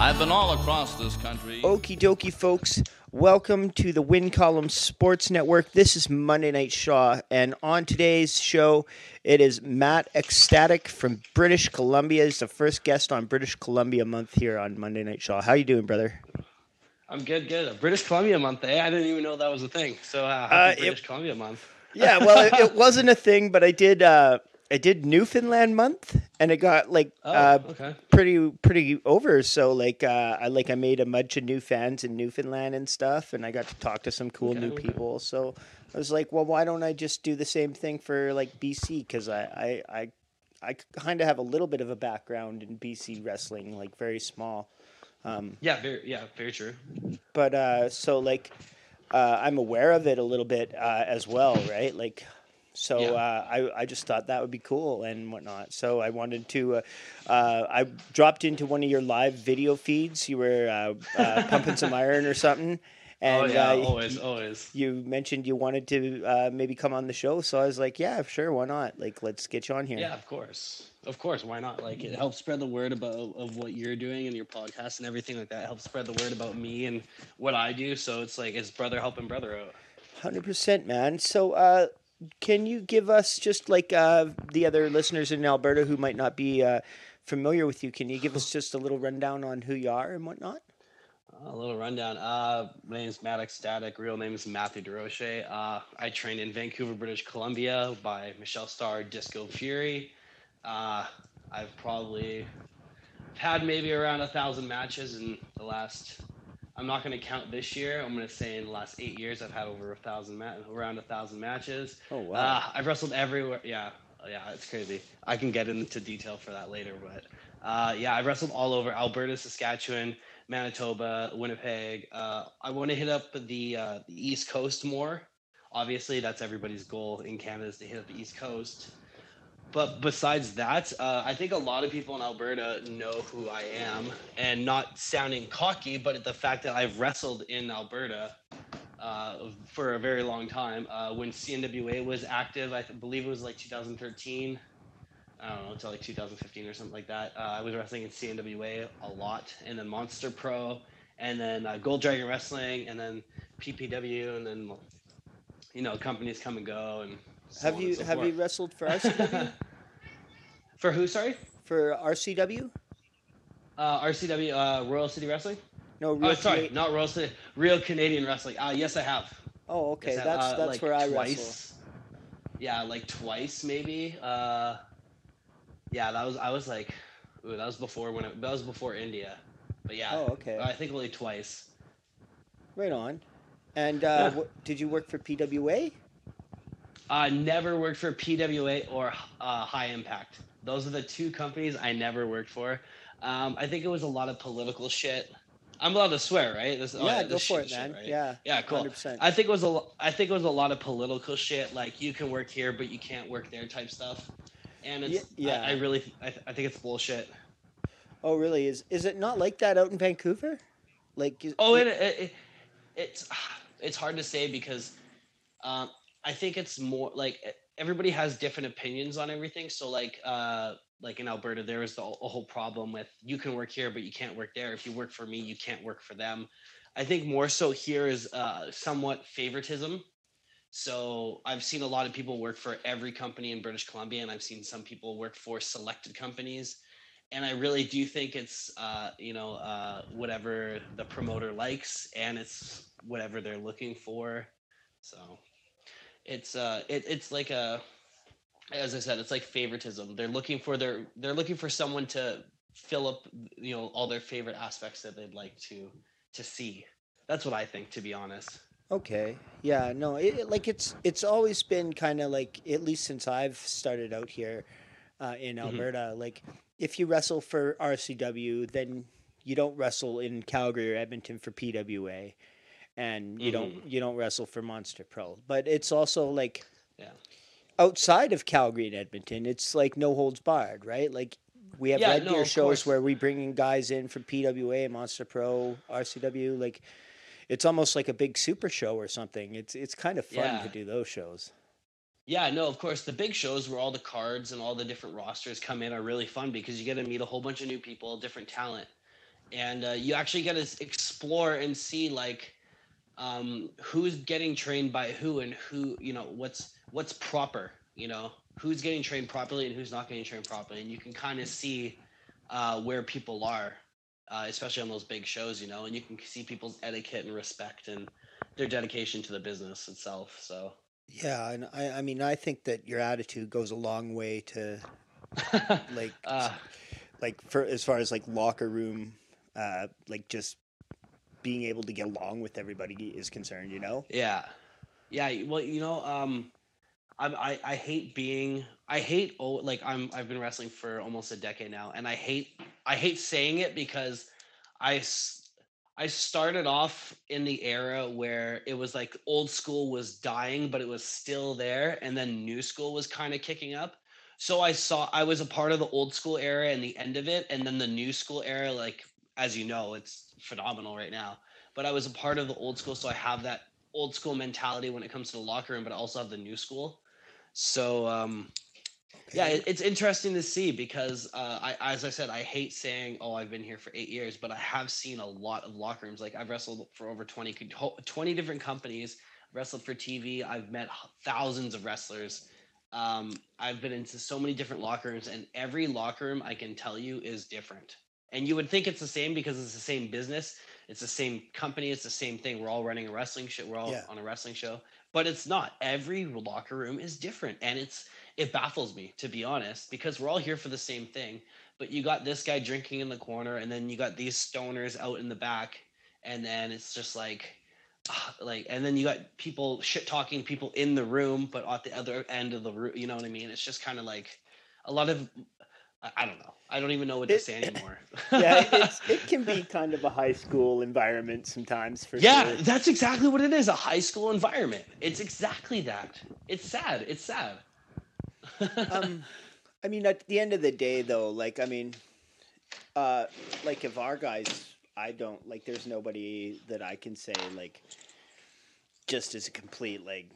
I've been all across this country. Okie dokie, folks. Welcome to the Win Column Sports Network. This is Monday Night Shaw, and on today's show, it is Matt Ecstatic from British Columbia. He's the first guest on British Columbia month here on Monday Night Shaw. How you doing, brother? I'm good. British Columbia month, eh? I didn't even know that was a thing. So happy British Columbia month. Yeah, well, it wasn't a thing, but I did Newfoundland month, and it got pretty over. So I made a bunch of new fans in Newfoundland and stuff, and I got to talk to some cool new people. So I was like, well, why don't I just do the same thing for like BC? Because I kind of have a little bit of a background in BC wrestling, like very small. Very true. But I'm aware of it a little bit as well, right? I just thought that would be cool and whatnot. So I wanted to. I dropped into one of your live video feeds. You were pumping some iron or something. And, always. You mentioned you wanted to maybe come on the show, so I was like, yeah, sure, why not? Like, let's get you on here. Yeah, of course, why not? Like, it helps spread the word of what you're doing and your podcast and everything like that. It helps spread the word about me and what I do. So it's like it's brother helping brother out. 100%, man. So, can you give us just like the other listeners in Alberta who might not be familiar with you? Can you give us just a little rundown on who you are and whatnot? A little rundown. My name is Matt Ecstatic. Real name is Matthew DeRoche. I trained in Vancouver, British Columbia by Michelle Starr, Disco Fury. I've probably had maybe around 1,000 matches in the last. I'm not going to count this year. I'm going to say in the last 8 years, I've had over around 1,000 matches. Oh wow! I've wrestled everywhere. Yeah, it's crazy. I can get into detail for that later, but I've wrestled all over Alberta, Saskatchewan, Manitoba, Winnipeg. I want to hit up the East Coast more. Obviously, that's everybody's goal in Canada is to hit up the East Coast. But besides that, I think a lot of people in Alberta know who I am, and not sounding cocky, but the fact that I've wrestled in Alberta for a very long time. When CNWA was active, I believe it was like 2013. I don't know, until like 2015 or something like that. I was wrestling in CNWA a lot, and then Monster Pro, and then Gold Dragon Wrestling, and then PPW, and then companies come and go. And have you wrestled for RCW? For who? Sorry. For RCW. RCW, Royal City Wrestling. No, not Royal City. Real Canadian Wrestling. Yes, I have. Oh, okay. Yes, that's like where I twice. wrestle. Yeah, like twice maybe. That was before India. But yeah. Oh, okay. I think only twice. Right on. And did you work for PWA? Never worked for PWA or High Impact. Those are the two companies I never worked for. I think it was a lot of political shit. I'm allowed to swear, right? Go for it, man. Right? Yeah, cool. 100%. I think it was a lot of political shit, like you can work here but you can't work there type stuff. And it's I think it's bullshit. Oh, really? Is it not like that out in Vancouver? It's hard to say because I think it's more like everybody has different opinions on everything. So like in Alberta, there is a whole problem with you can work here, but you can't work there. If you work for me, you can't work for them. I think more so here is somewhat favoritism. So I've seen a lot of people work for every company in British Columbia, and I've seen some people work for selected companies. And I really do think it's, whatever the promoter likes, and it's whatever they're looking for. So it's like as I said, it's like favoritism. They're looking for someone to fill up, all their favorite aspects that they'd like to see. That's what I think, to be honest. Okay. Yeah. No. It's always been kind of like, at least since I've started out here in Alberta. Like, if you wrestle for RCW, then you don't wrestle in Calgary or Edmonton for PWA, and you don't wrestle for Monster Pro. But it's also like, outside of Calgary and Edmonton, it's like no holds barred, right? Like, we have Red Deer shows where we bring in guys in from PWA, Monster Pro, RCW, like. It's almost like a big super show or something. It's kind of fun to do those shows. Yeah, no, of course. The big shows where all the cards and all the different rosters come in are really fun because you get to meet a whole bunch of new people, different talent. and you actually get to explore and see like who's getting trained by who, and who, what's proper, who's getting trained properly and who's not getting trained properly, and you can kind of see where people are, especially on those big shows, and you can see people's etiquette and respect and their dedication to the business itself. So Yeah, and I mean, I think that your attitude goes a long way to like, uh, like for as far as like locker room, like just being able to get along with everybody is concerned. You know? yeah, yeah. Well, I hate being I hate oh like I've been wrestling for almost a decade now, and I hate saying it because I s- I started off in the era where it was like old school was dying, but it was still there, and then new school was kind of kicking up. So I was a part of the old school era and the end of it, and then the new school era, like as you know, it's phenomenal right now. But I was a part of the old school, so I have that old school mentality when it comes to the locker room, but I also have the new school. So yeah, Okay. it's interesting to see because as I said, I hate saying, "Oh, I've been here for 8 years," but I have seen a lot of locker rooms. Like I've wrestled for over 20 different companies. Wrestled for TV. I've met thousands of wrestlers. I've been into so many different locker rooms, and every locker room I can tell you is different. And you would think it's the same because it's the same business, it's the same company, it's the same thing. We're all running a wrestling show. We're all Yeah. on a wrestling show, but it's not. Every locker room is different, and it baffles me, to be honest, because we're all here for the same thing. But you got this guy drinking in the corner, and then you got these stoners out in the back, and then it's just like, and then you got people shit talking people in the room, but at the other end of the room, you know what I mean? It's just kind of like a lot of I don't know. I don't even know what to It, say anymore. yeah, it can be kind of a high school environment sometimes for Yeah, sure. that's exactly what it is. A high school environment. It's exactly that. It's sad. It's sad. Um, I mean, at the end of the day, though, like, I mean, uh, like if our guys, I don't like. There's nobody that I can say like just as a complete like.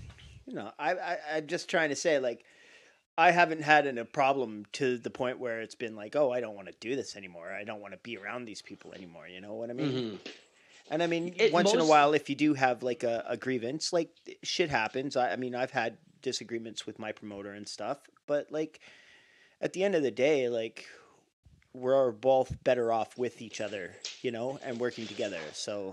I'm just trying to say like I haven't had a problem to the point where it's been like, oh, I don't want to do this anymore. I don't want to be around these people anymore. You know what I mean? hmm And I mean, It once in a most while, if you do have like a grievance, like shit happens. I mean, I've had disagreements with my promoter and stuff, but like at the end of the day, like we're both better off with each other, you know, and working together. So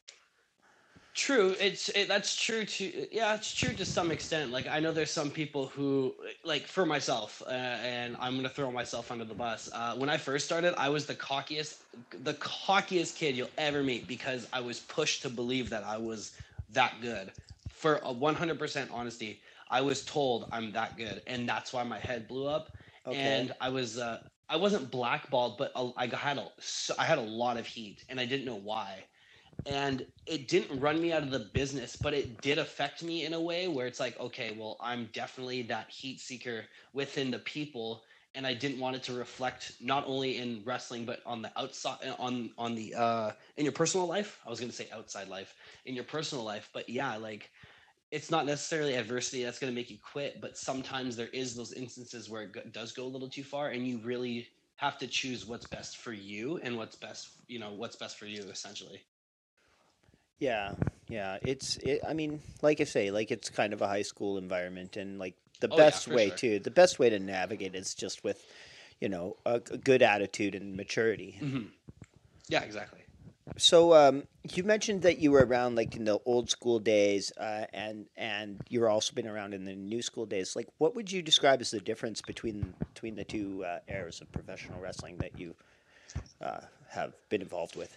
True. That's true to yeah, it's true to some extent. Like I know there's some people who like for myself, and I'm gonna throw myself under the bus. When I first started, I was the cockiest kid you'll ever meet because I was pushed to believe that I was that good. For a 100% honesty, I was told I'm that good, and that's why my head blew up. okay, And I wasn't blackballed, but I had a lot of heat, and I didn't know why, and it didn't run me out of the business, but it did affect me in a way where it's like, okay, well, I'm definitely that heat seeker within the people, and I didn't want it to reflect not only in wrestling but on the outside, on the in your personal life. I was going to say outside life, in your personal life, but yeah, like it's not necessarily adversity that's going to make you quit, but sometimes there is those instances where does go a little too far, and you really have to choose what's best for you and what's best for you essentially. yeah, yeah. I mean, like I say, like it's kind of a high school environment, and like the Oh yeah, best for way sure. to the best way to navigate is just with, you know, a good attitude and maturity. hmm Yeah, exactly. So you mentioned that you were around like in the old school days, and you're also been around in the new school days. Like, what would you describe as the difference between the two eras of professional wrestling that you have been involved with?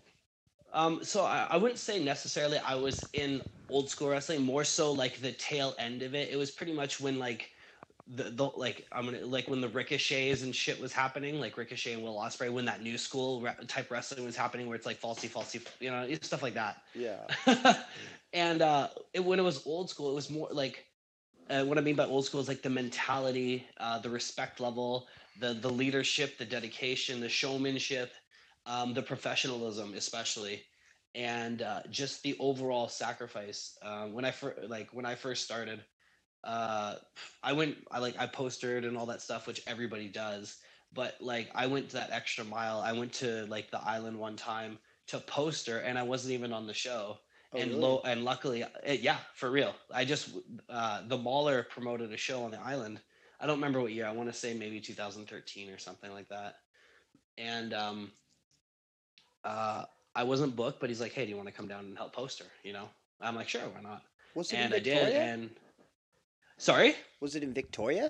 So I wouldn't say necessarily I was in old school wrestling, more so like the tail end of it. It was pretty much when like the like I'm gonna like when the ricochets and shit was happening, like Ricochet and Will Ospreay, when that new school type wrestling was happening, where it's like falsy, stuff like that. Yeah. And when it was old school, it was more like what I mean by old school is like the mentality, the respect level, the leadership, the dedication, the showmanship, the professionalism, especially, and just the overall sacrifice. When I first started, uh, I postered and all that stuff, which everybody does. but like I went to that extra mile. I went to like the island one time to poster, and I wasn't even on the show. Oh, And really? luckily, yeah, for real. I just the Mauler promoted a show on the island. I don't remember what year. I want to say maybe 2013 or something like that. And uh, I wasn't booked, but he's like, "Hey, do you want to come down and help poster?" You know, I'm like, "Sure, why not?" Was it in And I did. Victoria? And sorry, Was it in Victoria?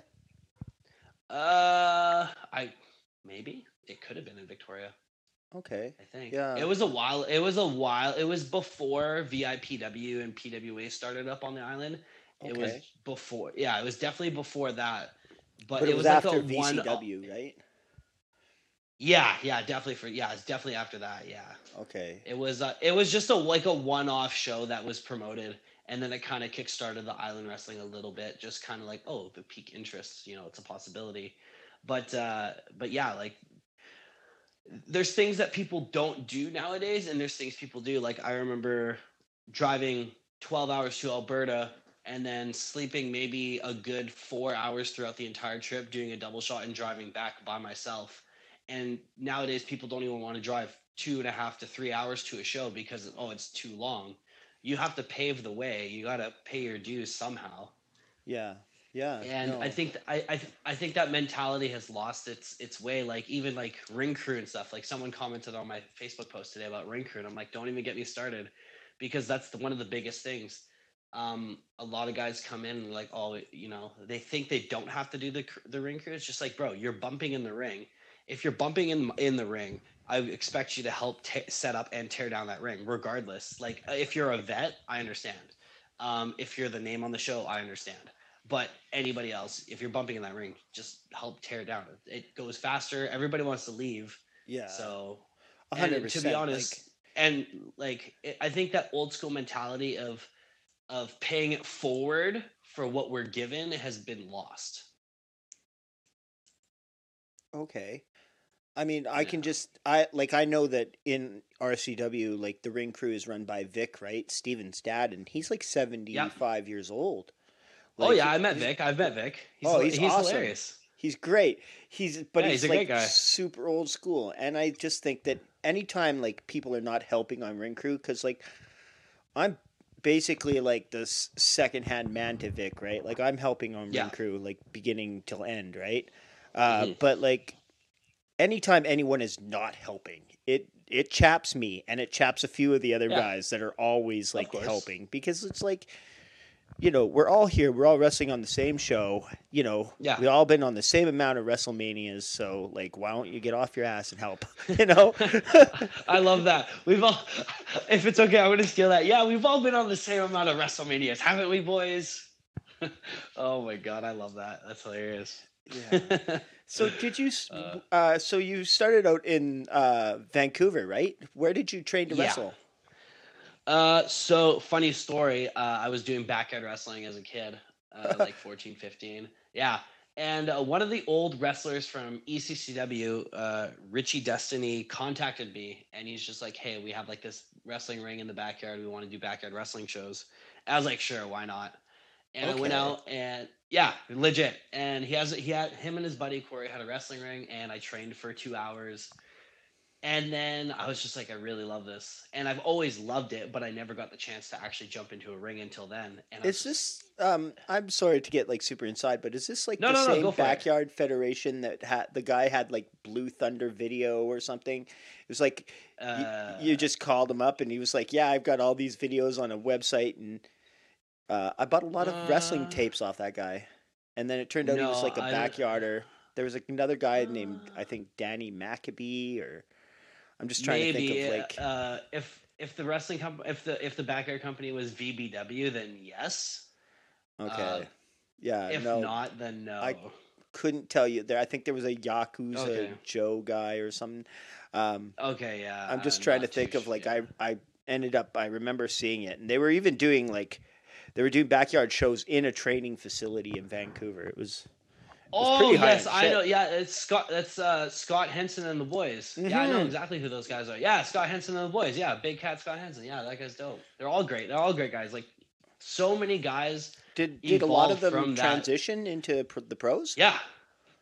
I maybe it could have been in Victoria. Okay. I think Yeah. it was a while. It was a while. It was before VIPW and PWA started up on the island. It was Okay. before. Yeah, it was definitely before that. But But it it was was like a after one. VCW, right? Yeah, definitely for yeah. It's definitely after that. Yeah, Okay. it was just a like a one-off show that was promoted, and then it kind of kickstarted the island wrestling a little bit. Just kind of like, oh, the peak interest. You know, it's a possibility. But yeah, like there's things that people don't do nowadays, and there's things people do. Like I remember driving 12 hours to Alberta and then sleeping maybe a good 4 hours throughout the entire trip, doing a double shot and driving back by myself. And nowadays, people don't even want to drive 2.5 to 3 hours to a show because it's too long. You have to pave the way. You got to pay your dues somehow. Yeah. Yeah. And I No. think I think that mentality has lost its way. Like even like ring crew and stuff. Like someone commented on my Facebook post today about ring crew, and I'm like, don't even get me started, because that's one of the biggest things. A lot of guys come in and like, oh, they think they don't have to do the ring crew. It's just like, bro, you're bumping in the ring. If you're bumping in the ring, I expect you to help set up and tear down that ring, regardless. Like if you're a vet, I understand. If you're the name on the show, I understand. But anybody else, if you're bumping in that ring, just help tear it down. It goes faster. Everybody wants to leave. Yeah. So, A hundred and to be percent. Like, honest, and like I think that old school mentality of paying it forward for what we're given has been lost. okay. I mean, Yeah. I know that in RCW, like the ring crew is run by Vic, right? Steven's dad, and he's like Yep. 75 years old. Oh Like yeah, I met he's Vic. I've met Vic. oh, he's He's awesome. hilarious. He's great. But Yeah, he's he's a great like guy. super old school, and I just think that anytime like people are not helping on ring crew, because like I'm basically like the second hand man to Vic, right? Like I'm helping on ring Yeah. crew like beginning till end, right? Hmm. But like anytime anyone is not helping, it chaps me and it chaps a few of the other Yeah. guys that are always Of like course. helping, because it's like, we're all here, we're all wrestling on the same show, Yeah. we all been on the same amount of WrestleManias, so like why don't you get off your ass and help, you know? I love that. We've all, if it's okay, I'm going to steal that. Yeah, we've all been on the same amount of WrestleManias, haven't we, boys? Oh my God, I love that. That's hilarious. Yeah. So did you uh, so you started out in Vancouver, right? Where did you train to yeah. wrestle? So funny story. I was doing backyard wrestling as a kid, like 14, 15. Yeah. And one of the old wrestlers from ECCW, Richie Destiny, contacted me, and he's just like, "Hey, we have like this wrestling ring in the backyard. We want to do backyard wrestling shows." I was like, "Sure, why not?" And I went Okay. out, and yeah, legit. And he had him and his buddy Corey had a wrestling ring, and I trained for 2 hours. And then I was just like, I really love this. And I've always loved it, but I never got the chance to actually jump into a ring until then. And I was Is just, this I'm sorry to get like super inside, but is this like no, the no, no, same go for it. backyard federation that had the guy had like Blue Thunder Video or something? It was like you Uh, just called him up and he was like, "Yeah, I've got all these videos on a website, and I bought a lot of wrestling uh, tapes off that guy." And then it turned out he was no, like a I don't. backyarder. There was like another guy named, I Uh, think, Danny Maccabee, or I'm just trying to think of maybe like, if the wrestling company, if the backyard company was VBW, then yes. Uh, okay. Yeah, if no, not, then I no. couldn't tell you there. I think there was a Yakuza Okay. Joe guy or something. Um, Okay. Yeah. I'm just I'm trying to not too. think of like, Yeah. I remember seeing it, and they were even doing like they were doing backyard shows in a training facility in Vancouver. It was Oh pretty high yes, end I know. shit. Yeah, it's Scott. That's Scott Henson and the boys. Yeah, I know Hmm. exactly who those guys are. Yeah, Scott Henson and the boys. Yeah, Big Cat Scott Henson. Yeah, that guy's dope. They're all great. They're all great guys. Like so many guys Did a lot of evolved them from that. transition into the pros? Yeah,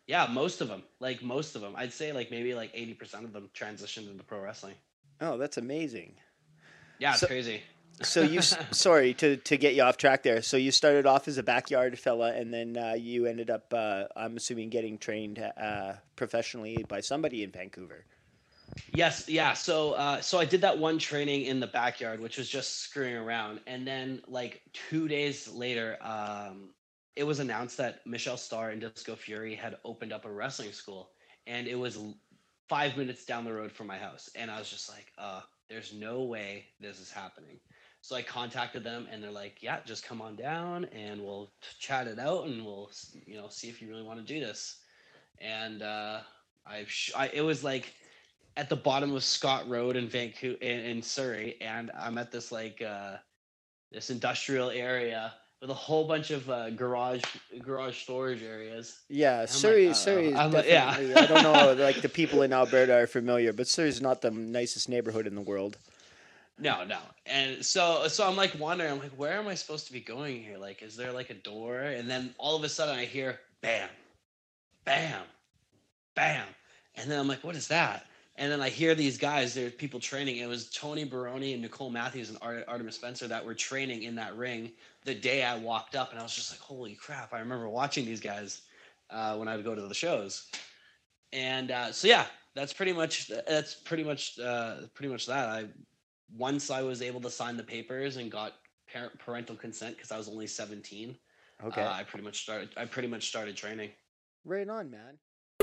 Yeah, most of them. Like most of them. I'd say like maybe like 80% of them transitioned into pro wrestling. Oh, that's amazing. Yeah, it's So, crazy. so sorry to get you off track there. So you started off as a backyard fella, and then you ended up, I'm assuming, getting trained professionally by somebody in Vancouver. Yes, yeah. So I did that one training in the backyard, which was just screwing around, and then like 2 days later, it was announced that Michelle Starr and Disco Fury had opened up a wrestling school, and it was 5 minutes down the road from my house, and I was just like, there's no way this is happening. So I contacted them, and they're like, yeah, just come on down, and we'll chat it out, and we'll see if you really want to do this. And it was like at the bottom of Scott Road in Vancouver in Surrey, and I'm at this this industrial area with a whole bunch of garage storage areas. Yeah, And I'm like, Surrey is yeah. definitely. I don't know, like the people in Alberta are familiar, but Surrey's not the nicest neighborhood in the world. No, no. And so I'm like wondering, I'm like, where am I supposed to be going here? Like, is there like a door? And then all of a sudden I hear bam, bam, bam. And then I'm like, what is that? And then I hear these guys, there's people training. It was Tony Baroni and Nicole Matthews and Artemis Spencer that were training in that ring the day I walked up. And I was just like, holy crap. I remember watching these guys when I would go to the shows. And so, yeah, that's pretty much that. Once I was able to sign the papers and got parental consent because I was only 17. Okay. I pretty much started training. Right on, man.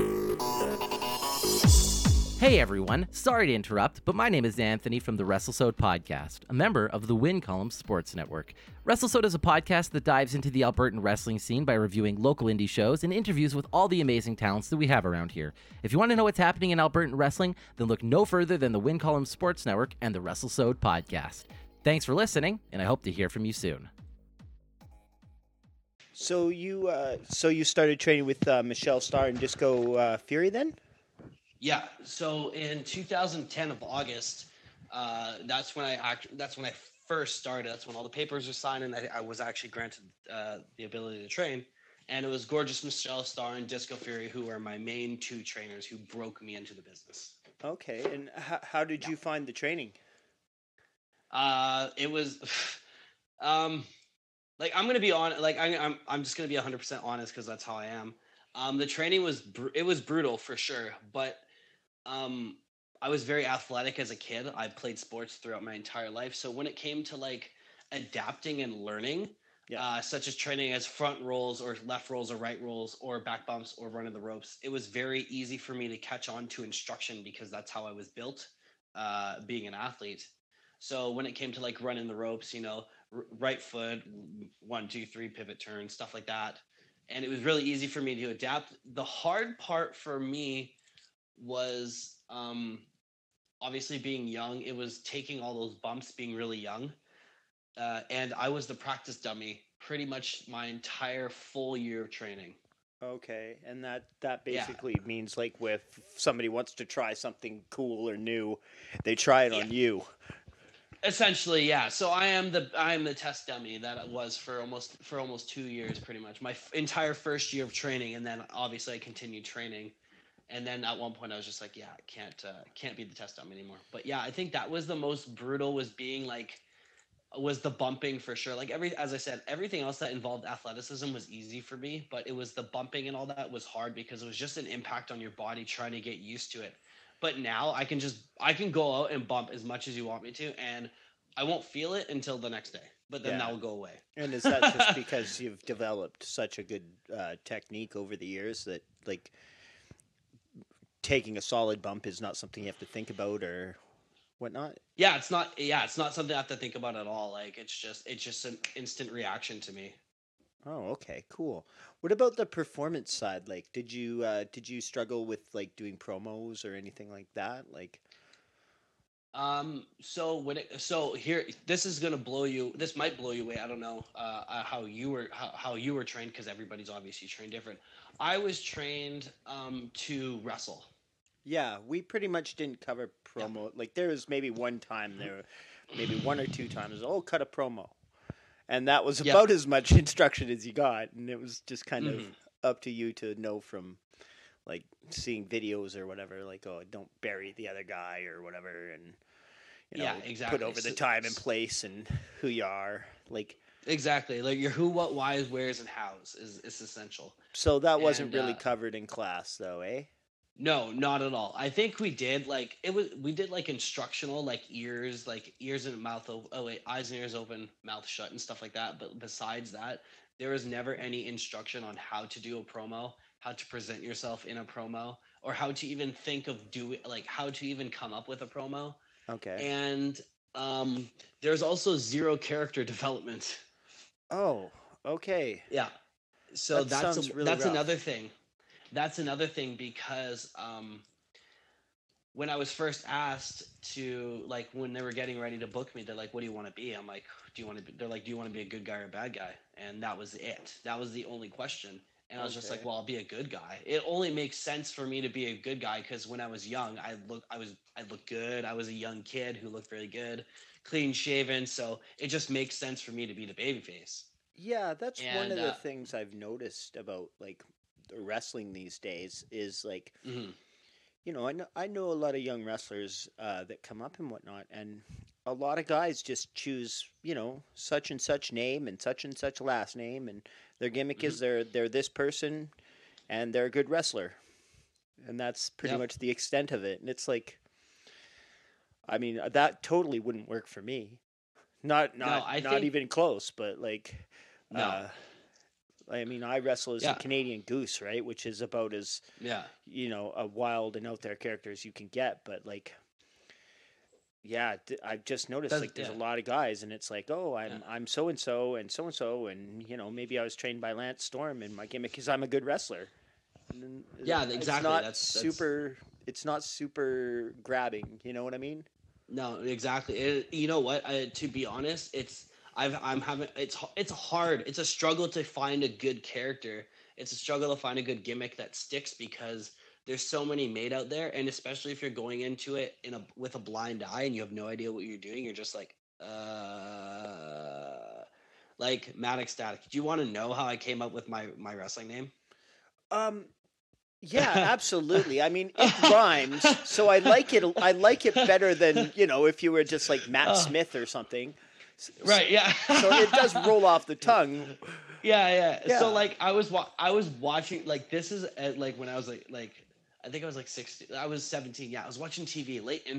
Hey everyone, sorry to interrupt, but my name is Anthony from the WrestleSode podcast, a member of the Win Column Sports Network. WrestleSode is a podcast that dives into the Albertan wrestling scene by reviewing local indie shows and interviews with all the amazing talents that we have around here. If you want to know what's happening in Albertan wrestling, then look no further than the Win Column Sports Network and the WrestleSode podcast. Thanks for listening, and I hope to hear from you soon. So you started training with Michelle Starr and Disco Fury then? Yeah. So in 2010 of August, that's when I first started. That's when all the papers were signed, and I was actually granted the ability to train. And it was Gorgeous Michelle Starr and Disco Fury who were my main two trainers who broke me into the business. Okay. And how did you find the training? It was, like I'm gonna be on. Like I'm just gonna be 100% honest because that's how I am. The training was brutal for sure, but I was very athletic as a kid. I played sports throughout my entire life. So when it came to like adapting and learning, such as training as front rolls or left rolls or right rolls or back bumps or running the ropes, it was very easy for me to catch on to instruction because that's how I was built, being an athlete. So when it came to like running the ropes, right foot, 1, 2, 3, pivot turn, stuff like that. And it was really easy for me to adapt. The hard part for me was obviously being young. It was taking all those bumps being really young. And I was the practice dummy pretty much my entire full year of training. Okay, and that basically means like if somebody wants to try something cool or new, they try it on you. Essentially, yeah. So I am the test dummy that it was for almost 2 years, pretty much my entire first year of training, and then obviously I continued training, and then at one point I was just like, I can't be the test dummy anymore. But yeah, I think that was the most brutal was the bumping for sure. Like as I said, everything else that involved athleticism was easy for me, but it was the bumping and all that was hard because it was just an impact on your body trying to get used to it. But now I can go out and bump as much as you want me to, and I won't feel it until the next day. But then that will go away. And is that just because you've developed such a good technique over the years that like taking a solid bump is not something you have to think about or whatnot? Yeah, it's not something I have to think about at all. Like it's just an instant reaction to me. Oh, okay, cool. What about the performance side? Like, did you struggle with like doing promos or anything like that? Like, so here, this might blow you away. I don't know how you were trained because everybody's obviously trained different. I was trained to wrestle. Yeah, we pretty much didn't cover promo. Yeah. Like there was maybe one time maybe one or two times. Oh, cut a promo. And that was about as much instruction as you got, and it was just kind of up to you to know from like seeing videos or whatever, like, oh, don't bury the other guy or whatever, and Yeah, put exactly. over the time and place and who you are, like. Exactly. Like your who, what, whys, wheres, and hows is essential. So that wasn't And really covered in class, though, eh? no, not at all. I think we did like we did like instructional, like ears and mouth open. Oh wait, eyes and ears open, mouth shut, and stuff like that. But besides that, there was never any instruction on how to do a promo, how to present yourself in a promo, or how to even think of how to even come up with a promo. Okay. And there's also zero character development. Oh, okay. Yeah. So That sounds really that's rough. another thing. That's another thing because when I was first asked to, like, when they were getting ready to book me, they're like, "What do you want to be?" I'm like, "Do you want to be?" They're like, "Do you want to be a good guy or a bad guy?" And that was it. That was the only question. And I was just like, Okay. "Well, I'll be a good guy." It only makes sense for me to be a good guy because when I was young, I looked good. I was a young kid who looked really good, clean shaven. So it just makes sense for me to be the babyface. Yeah, that's one And of the things I've noticed about like the wrestling these days is like, mhm. I know a lot of young wrestlers that come up and whatnot, and a lot of guys just choose, such and such name and such last name, and their gimmick Mhm. is they're this person, and they're a good wrestler, and that's pretty Yep. much the extent of it. And it's like, I mean, that totally wouldn't work for me. Not No, not I not think even close. But like, no. uh, I mean, I wrestle as a Yeah. Canadian Goose, right, which is about as Yeah. a wild and out there character as you can get. But like, yeah, I've just noticed Does like there's a yeah. lot of guys, and it's like, oh, Yeah. I'm so and so and so and so, and maybe I was trained by Lance Storm, and my gimmick is I'm a good wrestler. And then Yeah, it's exactly. not That's super. It's not super grabbing. You know what I mean? no, exactly. You know what? To be honest, I'm having it's hard. It's a struggle to find a good character. It's a struggle to find a good gimmick that sticks because there's so many made out there, and especially if you're going into it with a blind eye and you have no idea what you're doing, you're just like Mad Ecstatic. Do you want to know how I came up with my wrestling name? Um, Yeah, absolutely. I mean, it rhymes, so I like it. I like it better than if you were just like Matt Oh, Smith or something. right, yeah. So it does roll off the tongue. Yeah, yeah. So Yeah. like I was watching, like, this is like when I was like I think I was like 16. I was 17. Yeah, I was watching TV,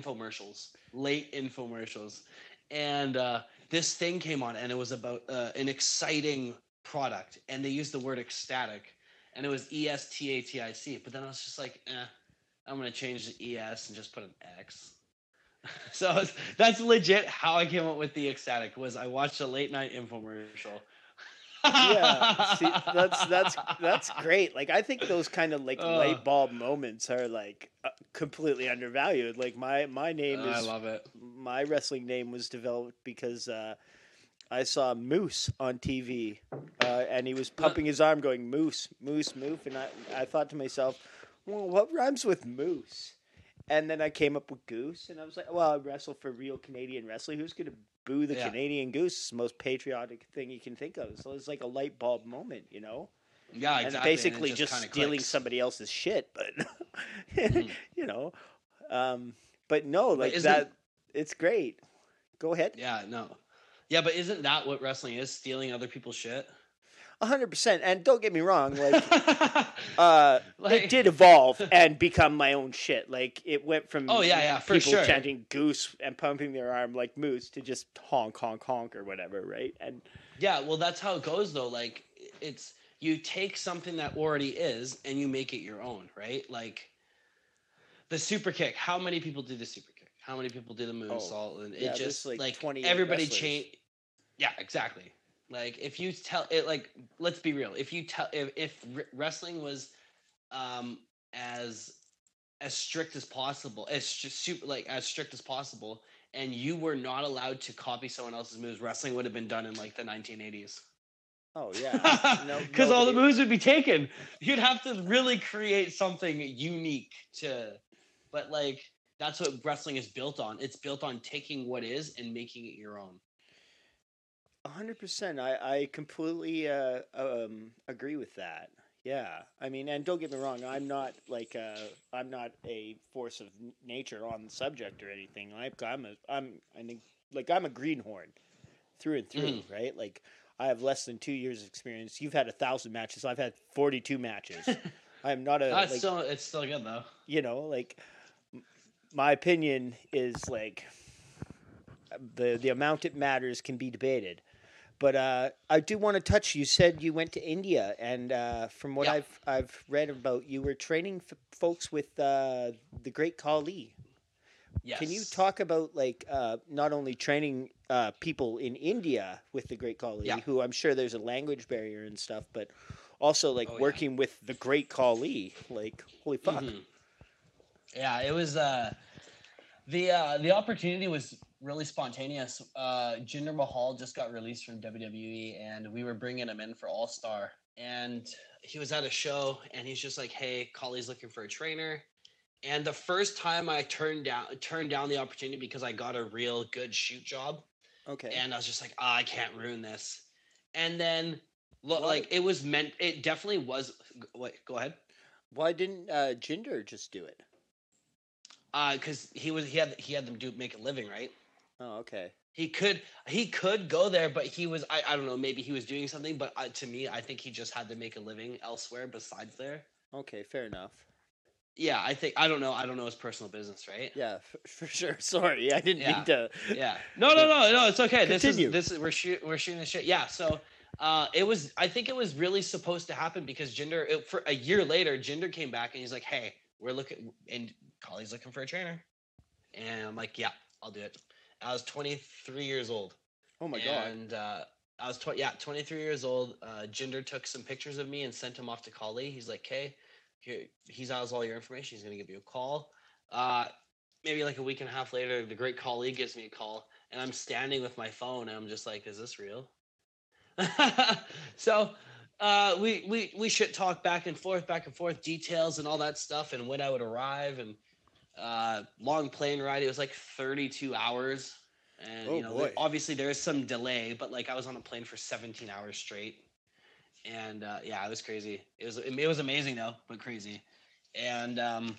late infomercials, and this thing came on, and it was about an exciting product, and they used the word ecstatic, and it was ESTATIC. But then I was just like, I'm gonna change the ES and just put an X. So that's legit how I came up with the ecstatic. Was I watched a late night infomercial. Yeah, see, that's great. Like I think those kind of like Uh, light bulb moments are like completely undervalued. Like my name I is love it. my wrestling name was developed because I saw Moose on TV, and he was pumping his arm, going Moose, Moose, Moose, and I thought to myself, well, what rhymes with Moose? And then I came up with Goose, and I was like, well, I wrestle for real Canadian wrestling. Who's gonna boo the Yeah, Canadian Goose? It's the most patriotic thing you can think of. So it's like a light bulb moment, yeah, and exactly. And it basically just just kind of stealing clicks. somebody else's shit, but Mhm. you know, but no, But like isn't that, it's great. Go ahead. yeah no, yeah, but isn't that what wrestling is? Stealing other people's shit. 100%. And don't get me wrong, like it Like, did evolve and become my own shit. Like it went oh from yeah, yeah, for people sure. chanting goose and pumping their arm like moose to just honk honk honk or whatever, right? And Yeah, well, that's how it goes though. Like, it's you take something that already is and you make it your own, right? Like the super kick. How many people do the super kick? How many people do the oh, moonsault? And it yeah, there's just like like 28 everybody wrestlers. change. Yeah, exactly. Like if you tell it, like, let's be real. If you tell if wrestling was um as strict as possible, as super, like, as strict as possible, and you were not allowed to copy someone else's moves, wrestling would have been done in like the 1980s. Oh yeah. No, Because all the nobody. moves would be taken. You'd have to really create something unique to, but like that's what wrestling is built on. It's built on taking what is and making it your own. 100%. I completely agree with that. Yeah, I mean, and don't get me wrong, I'm not a force of nature on the subject or anything. I think like I'm a greenhorn through and through, Mhm. right? Like I have less than 2 years experience. You've had 1,000 matches. I've had 42 matches. I am not a like It's still good though. like my opinion is like the amount it matters can be debated. But I do want to touch. You said you went to India, and from what Yeah. I've read about, you were training folks with the Great Khali. Can you Yes. talk about like not only training people in India with the Great Khali, Yeah. who I'm sure there's a language barrier and stuff, but also like Oh yeah. working with the Great Khali? Like, holy fuck! Hmm. Yeah. It was the opportunity was really spontaneous. Jinder Mahal just got released from WWE, and we were bringing him in for All Star. And he was at a show, and he's just like, "Hey, Kali's looking for a trainer." And the first time I turned down the opportunity because I got a real good shoot job, Okay, and I was just like, I can't ruin this. And then look, why like it was meant. It definitely was. Wait, go ahead. why didn't Jinder just do it? Because he had them make a living, right? Oh, okay, He could go there, but I don't know, maybe he was doing something, but to me I think he just had to make a living elsewhere besides there. okay, fair enough. Yeah, I don't know his personal business, right? Yeah, for sure. Sorry, I didn't Yeah. mean to. Yeah. No, it's okay. Continue. This is we're shooting the shit. Yeah, so it was I think it was really supposed to happen because for a year later Jinder came back and he's like, "Hey, we're looking and Kali's looking for a trainer." And I'm like, "Yeah, I'll do it." I was 23 years old. Oh my god. And I was 23 years old. Jinder took some pictures of me and sent him off to Kali. He's like, "Hey, here, he's has all your information. He's gonna give you a call." Uh, Maybe like a week and a half later, the great Kali gives me a call, and I'm standing with my phone, and I'm just like, "Is this real?" So we shit talk back and forth, details and all that stuff, and when I would arrive, and long plane ride. It was like 32 hours. And Oh boy. obviously there is some delay, but like I was on a plane for 17 hours straight. And yeah, it was crazy. It was amazing though, but crazy. And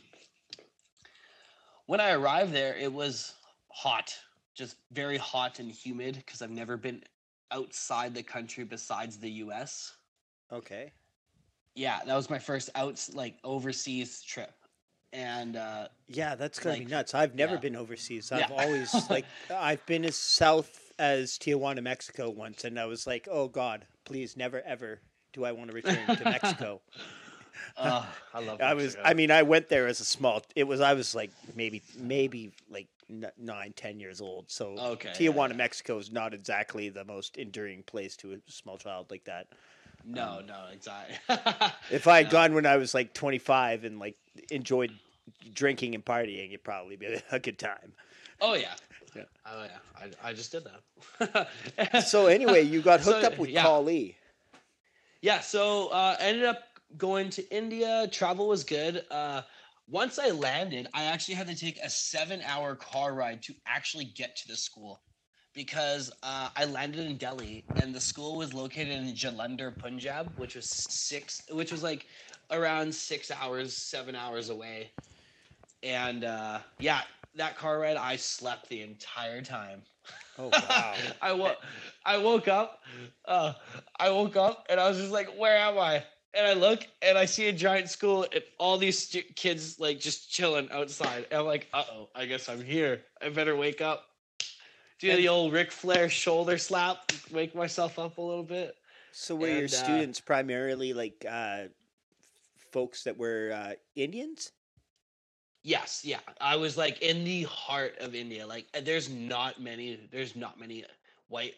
when I arrived there, it was hot, just very hot and humid because I've never been outside the country besides the US. Okay. Yeah, that was my first overseas trip. And Yeah, that's gonna be like nuts. I've never yeah. been overseas. Yeah. I've always I've been as south as Tijuana, Mexico once, and I was like, oh god, please never ever do I want to return to Mexico. I love Mexico. I went there as a small. I was like maybe like 9, 10 years old. So Okay, Tijuana, yeah. Mexico is not exactly the most enduring place to a small child like that. No, exactly. If I had No. gone when I was like 25 and like enjoyed drinking and partying, it'd probably be a good time. Oh yeah. Yeah. Oh yeah. I just did that. So anyway, you got hooked So, up with yeah. Kali. Yeah. So ended up going to India. Travel was good. Once I landed, I actually had to take a 7-hour car ride to actually get to the school because I landed in Delhi and the school was located in Jalandhar, Punjab, which was like around 6 hours, 7 hours away. And yeah, that car ride, I slept the entire time. Oh wow. I woke up. I woke up and I was just like, "Where am I?" And I look and I see a giant school and all these kids like just chilling outside. And I'm like, "Uh-oh, I guess I'm here. I better wake up." Do And- the old Ric Flair shoulder slap, wake myself up a little bit. So were your And, students primarily like folks that were Indians? Yes, yeah. I was like in the heart of India. Like there's not many white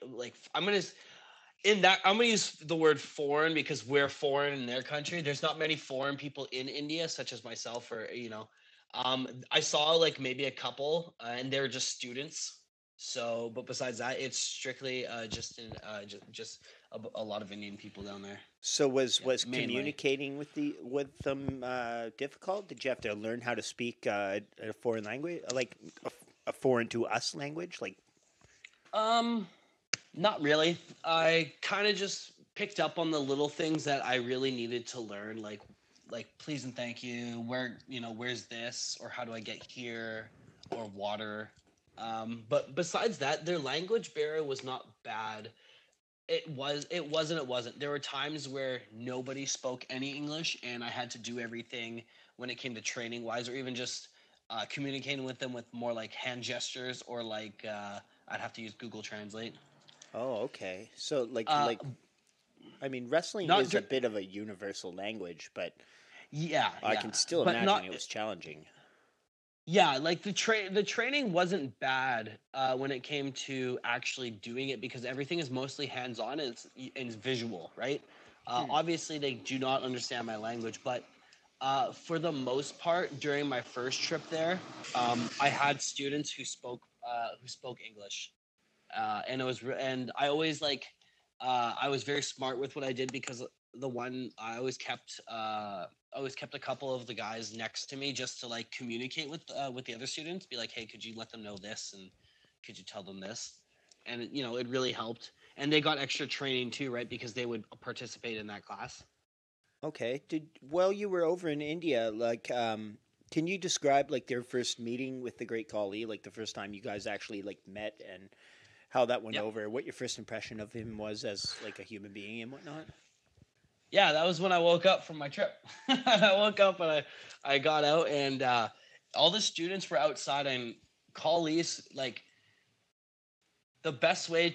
I'm gonna use the word foreign because we're foreign in their country. There's not many foreign people in India, such as myself, or I saw like maybe a couple, and they're just students. So, but besides that, it's strictly just a lot of Indian people down there. So was mainly. communicating with them difficult? Did you have to learn how to speak a foreign language, like a foreign to us language? Like Not really. I kind of just picked up on the little things that I really needed to learn, like please and thank you, where where's this, or how do I get here, or water. But besides that, their language barrier was not bad. It wasn't. There were times where nobody spoke any English, and I had to do everything when it came to training wise, or even just communicating with them with more like hand gestures, or like I'd have to use Google Translate. Oh, okay. So Uh, I mean, wrestling not is a dr- bit of a universal language, but yeah, I yeah, can still but imagine not it was challenging. yeah. Like the training wasn't bad when it came to actually doing it, because everything is mostly hands on, and it's visual, right? Hmm. Obviously, they do not understand my language, but for the most part, during my first trip there, I had students who spoke English, and and I always I was very smart with what I did, because the one I always kept a couple of the guys next to me, just to like communicate with the other students, be like, hey, could you let them know this, and could you tell them this, and it really helped, and they got extra training too, right, because they would participate in that class. Okay. Did while you were over in India, can you describe like their first meeting with the Great Khali, like the first time you guys actually like met and how that went Yeah. over? What your first impression of him was as like a human being and whatnot? Yeah, that was when I woke up from my trip. I woke up and I got out, and all the students were outside, and Khalees, like, the best way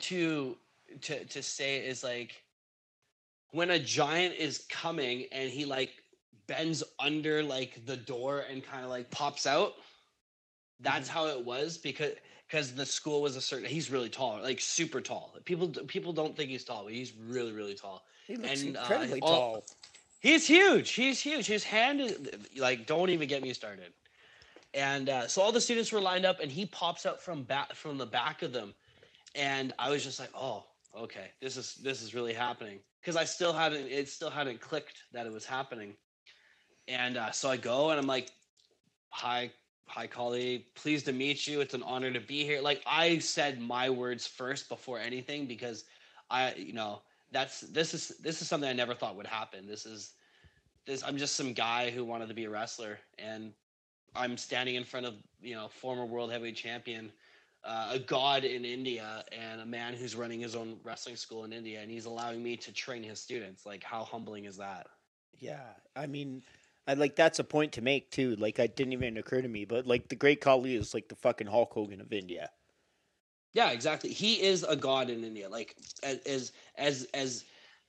to say it is like, when a giant is coming and he like bends under like the door and kind of like pops out. That's Hmm. how it was, because the school was a certain. He's really tall, like super tall. People don't think he's tall, but he's really really tall. He looks And incredibly all tall. he's huge. He's huge. His hand is like, don't even get me started. And so all the students were lined up, and he pops out from the back of them, and I was just like, oh, okay, this is really happening, because it still hadn't clicked that it was happening. And so I go and I'm like, hi, hi, colleague, pleased to meet you. It's an honor to be here. Like, I said my words first before anything, because I, this is something I never thought would happen. This I'm just some guy who wanted to be a wrestler, and I'm standing in front of former world heavyweight champion, a god in India, and a man who's running his own wrestling school in India, and he's allowing me to train his students. Like, how humbling is that? Yeah, I mean, I like that's a point to make too. Like, I didn't even occur to me, but like the Great Khali is like the fucking Hulk Hogan of India. Yeah, exactly. He is a god in India. Like, as as as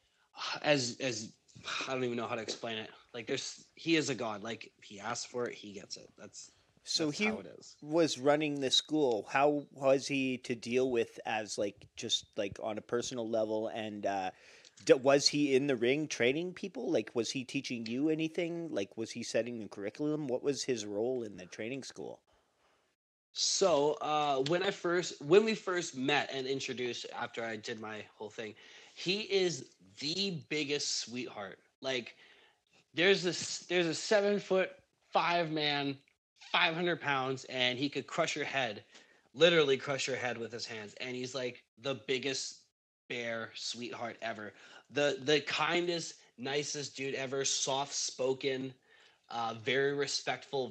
as I don't even know how to explain it. Like, he is a god. Like, he asks for it, he gets it. So That's he how it is. was running the school. How was he to deal with as like just like on a personal level and was he in the ring training people? Like was he teaching you anything? Like was he setting the curriculum? What was his role in the training school? So when we first met and introduced after I did my whole thing, he is the biggest sweetheart. Like, there's a 7 foot 5 man, 500 pounds, and he could crush your head, literally crush your head with his hands. And he's like the biggest bear sweetheart ever, the kindest, nicest dude ever, soft spoken, very respectful,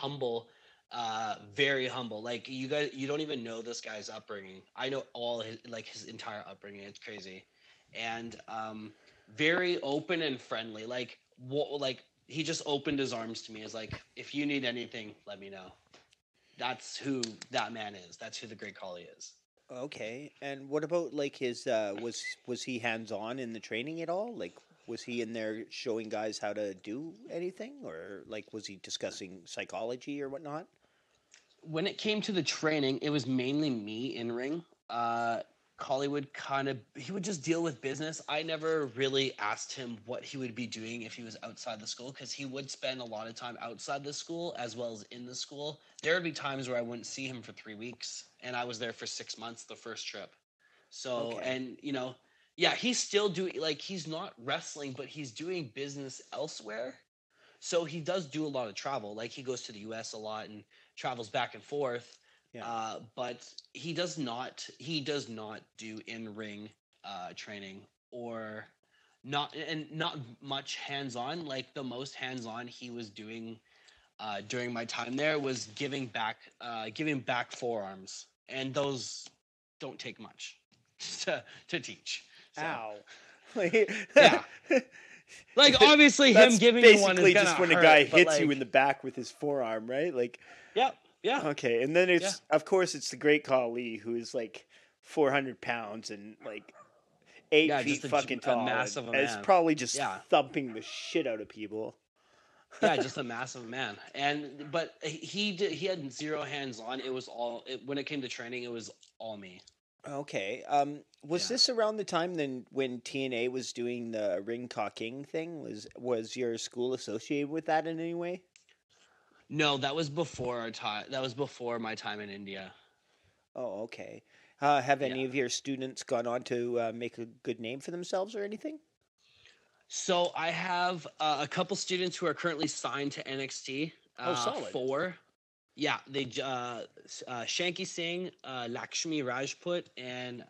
very humble. Like, you don't even know this guy's upbringing. I know all his entire upbringing. It's crazy, and very open and friendly. Like, like, he just opened his arms to me. Is like, if you need anything, let me know. That's who that man is. That's who the Great Collie is. Okay. And what about like his was he hands-on in the training at all? Like was he in there showing guys how to do anything or like was he discussing psychology or whatnot? When it came to the training, it was mainly me in ring. Collie would he would just deal with business. I never really asked him what he would be doing if he was outside the school, because he would spend a lot of time outside the school as well as in the school. There would be times where I wouldn't see him for 3 weeks, and I was there for 6 months the first trip. So, Okay. and yeah, he's still doing, like, he's not wrestling, but he's doing business elsewhere. So he does do a lot of travel. Like, he goes to the US a lot and travels back and forth. Yeah. But he does not do in ring training, or not much hands-on. Like the most hands-on he was doing during my time there was giving back forearms, and those don't take much to teach. So Ow. yeah, like obviously him That's giving you one is basically gonna just when hurt, a guy but, hits you like, in the back with his forearm, right? Like, yeah, yeah, okay, and then it's of course it's the Great Khali who is like 400 pounds and like 8 yeah, feet just fucking a tall, massive and is man. probably just Yeah. thumping the shit out of people. Yeah, just a massive man. And but he had zero hands on. It was when it came to training, it was all me. Okay. Was Yeah. this around the time then when TNA was doing the ring cocking thing? Was your school associated with that in any way? No, that was before our time. That was before my time in India. Oh, okay. Have any Yeah. of your students gone on to make a good name for themselves or anything? So I have a couple students who are currently signed to NXT. Oh, solid. Four. Yeah, Shanky Singh, Lakshmi Rajput, and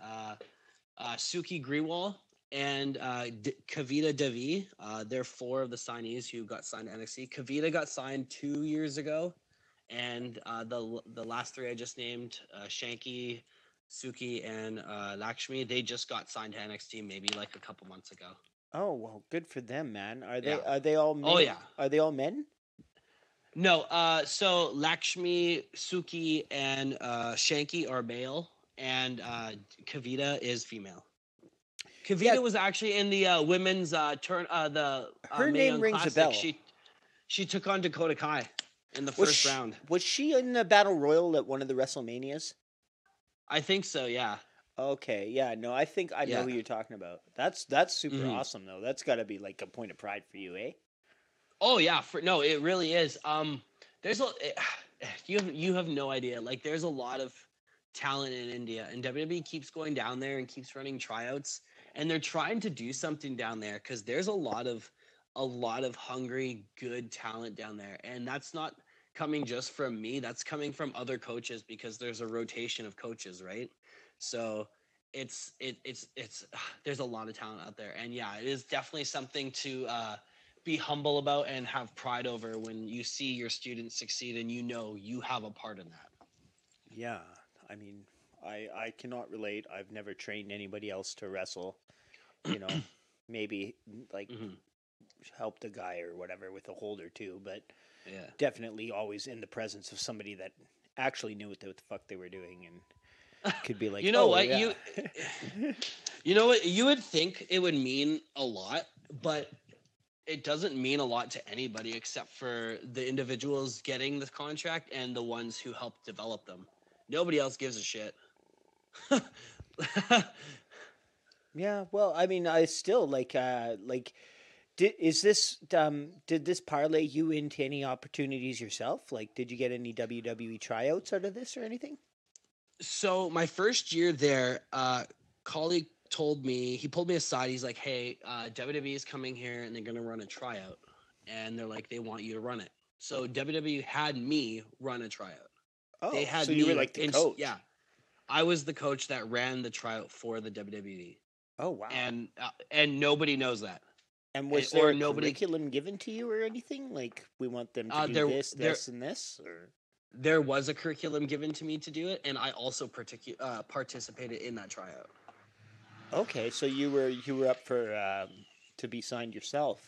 Suki Grewal, and Kavita Devi. They're four of the signees who got signed to NXT. Kavita got signed 2 years ago, and the last three I just named, Shanky, Suki, and Lakshmi, they just got signed to NXT maybe like a couple months ago. Oh, well, good for them, man. Yeah. Are they all men? Oh, yeah. Are they all men? No, so Lakshmi, Suki, and Shanky are male, and Kavita is female. Kavita Yeah. was actually in the women's Her Mae name Young rings a Classic. bell. She took on Dakota Kai in the Was first she, round. was she in the Battle Royal at one of the WrestleManias? I think so. Yeah. Okay, yeah, no, I think I know Yeah. who you're talking about. That's super Mhm. awesome though. That's got to be like a point of pride for you, eh? Oh yeah. No, it really is. There's you have no idea. Like there's a lot of talent in India, and WWE keeps going down there and keeps running tryouts, and they're trying to do something down there because there's a lot of hungry, good talent down there, and that's not coming just from me. That's coming from other coaches because there's a rotation of coaches, right? So it's there's a lot of talent out there, and yeah, it is definitely something to be humble about and have pride over when you see your students succeed and you know you have a part in that. Yeah, I mean, I cannot relate. I've never trained anybody else to wrestle. You know, maybe like helped a guy or whatever with a hold or two, but Yeah. definitely always in the presence of somebody that actually knew what the fuck they were doing and could be like, You know "Oh, what? yeah." You know what? You would think it would mean a lot, but it doesn't mean a lot to anybody except for the individuals getting the contract and the ones who helped develop them. Nobody else gives a shit. Yeah, well, I mean, I still did this parlay you into any opportunities yourself? Like, did you get any WWE tryouts out of this or anything? So my first year there, colleague told me, he pulled me aside. He's like, "Hey, WWE is coming here and they're gonna run a tryout, and they're like, they want you to run it." So WWE had me run a tryout. Oh, They had so you were me like the in- coach. Yeah, I was the coach that ran the tryout for the WWE, Oh, wow. and nobody knows that. And was or there a nobody- curriculum given to you or anything? Like, we want them to do there- this, there- this, and this? Or... There was a curriculum given to me to do it, and I also participated in that tryout. Okay, so you were up for to be signed yourself.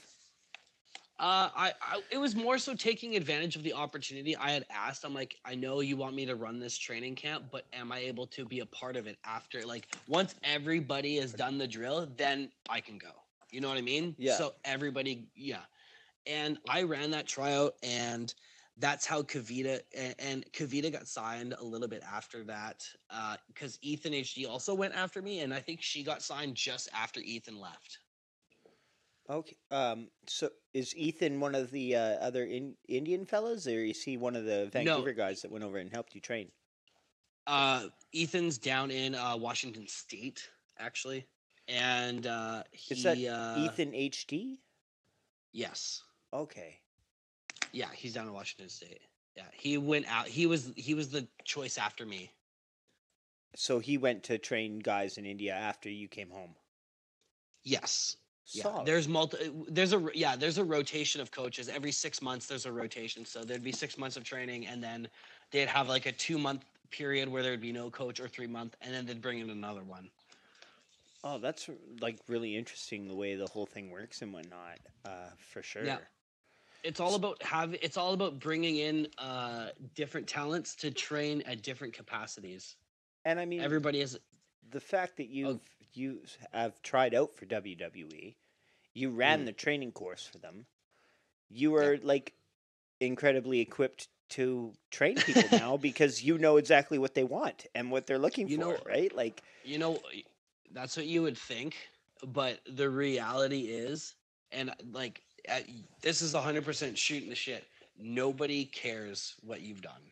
It was more so taking advantage of the opportunity. I had asked, I'm like, I know you want me to run this training camp, but am I able to be a part of it after? Like, once everybody has done the drill, then I can go. You know what I mean? Yeah. So everybody, yeah. And I ran that tryout, and that's how Kavita and Kavita got signed a little bit after that, because Ethan HD also went after me, and I think she got signed just after Ethan left. Okay. So is Ethan one of the other Indian fellas, or is he one of the Vancouver guys that went over and helped you train? Ethan's down in Washington State, actually, and Is that Ethan HD? Yes. Okay. Yeah, he's down in Washington State. Yeah, he went out. He was the choice after me. So he went to train guys in India after you came home. Yes. Yeah, Solid. there's a rotation of coaches every 6 months. There's a rotation, so there'd be 6 months of training, and then they'd have like a 2 month period where there'd be no coach, or 3 month, and then they'd bring in another one. Oh, that's like really interesting the way the whole thing works and whatnot. For sure. Yeah. It's all about bringing in different talents to train at different capacities. And I mean, Everybody is the fact that you have tried out for WWE, you ran the training course for them. You are like incredibly equipped to train people now because you know exactly what they want and what they're looking for, right? Like, that's what you would think, but the reality is, and like this is 100% shooting the shit. Nobody cares what you've done.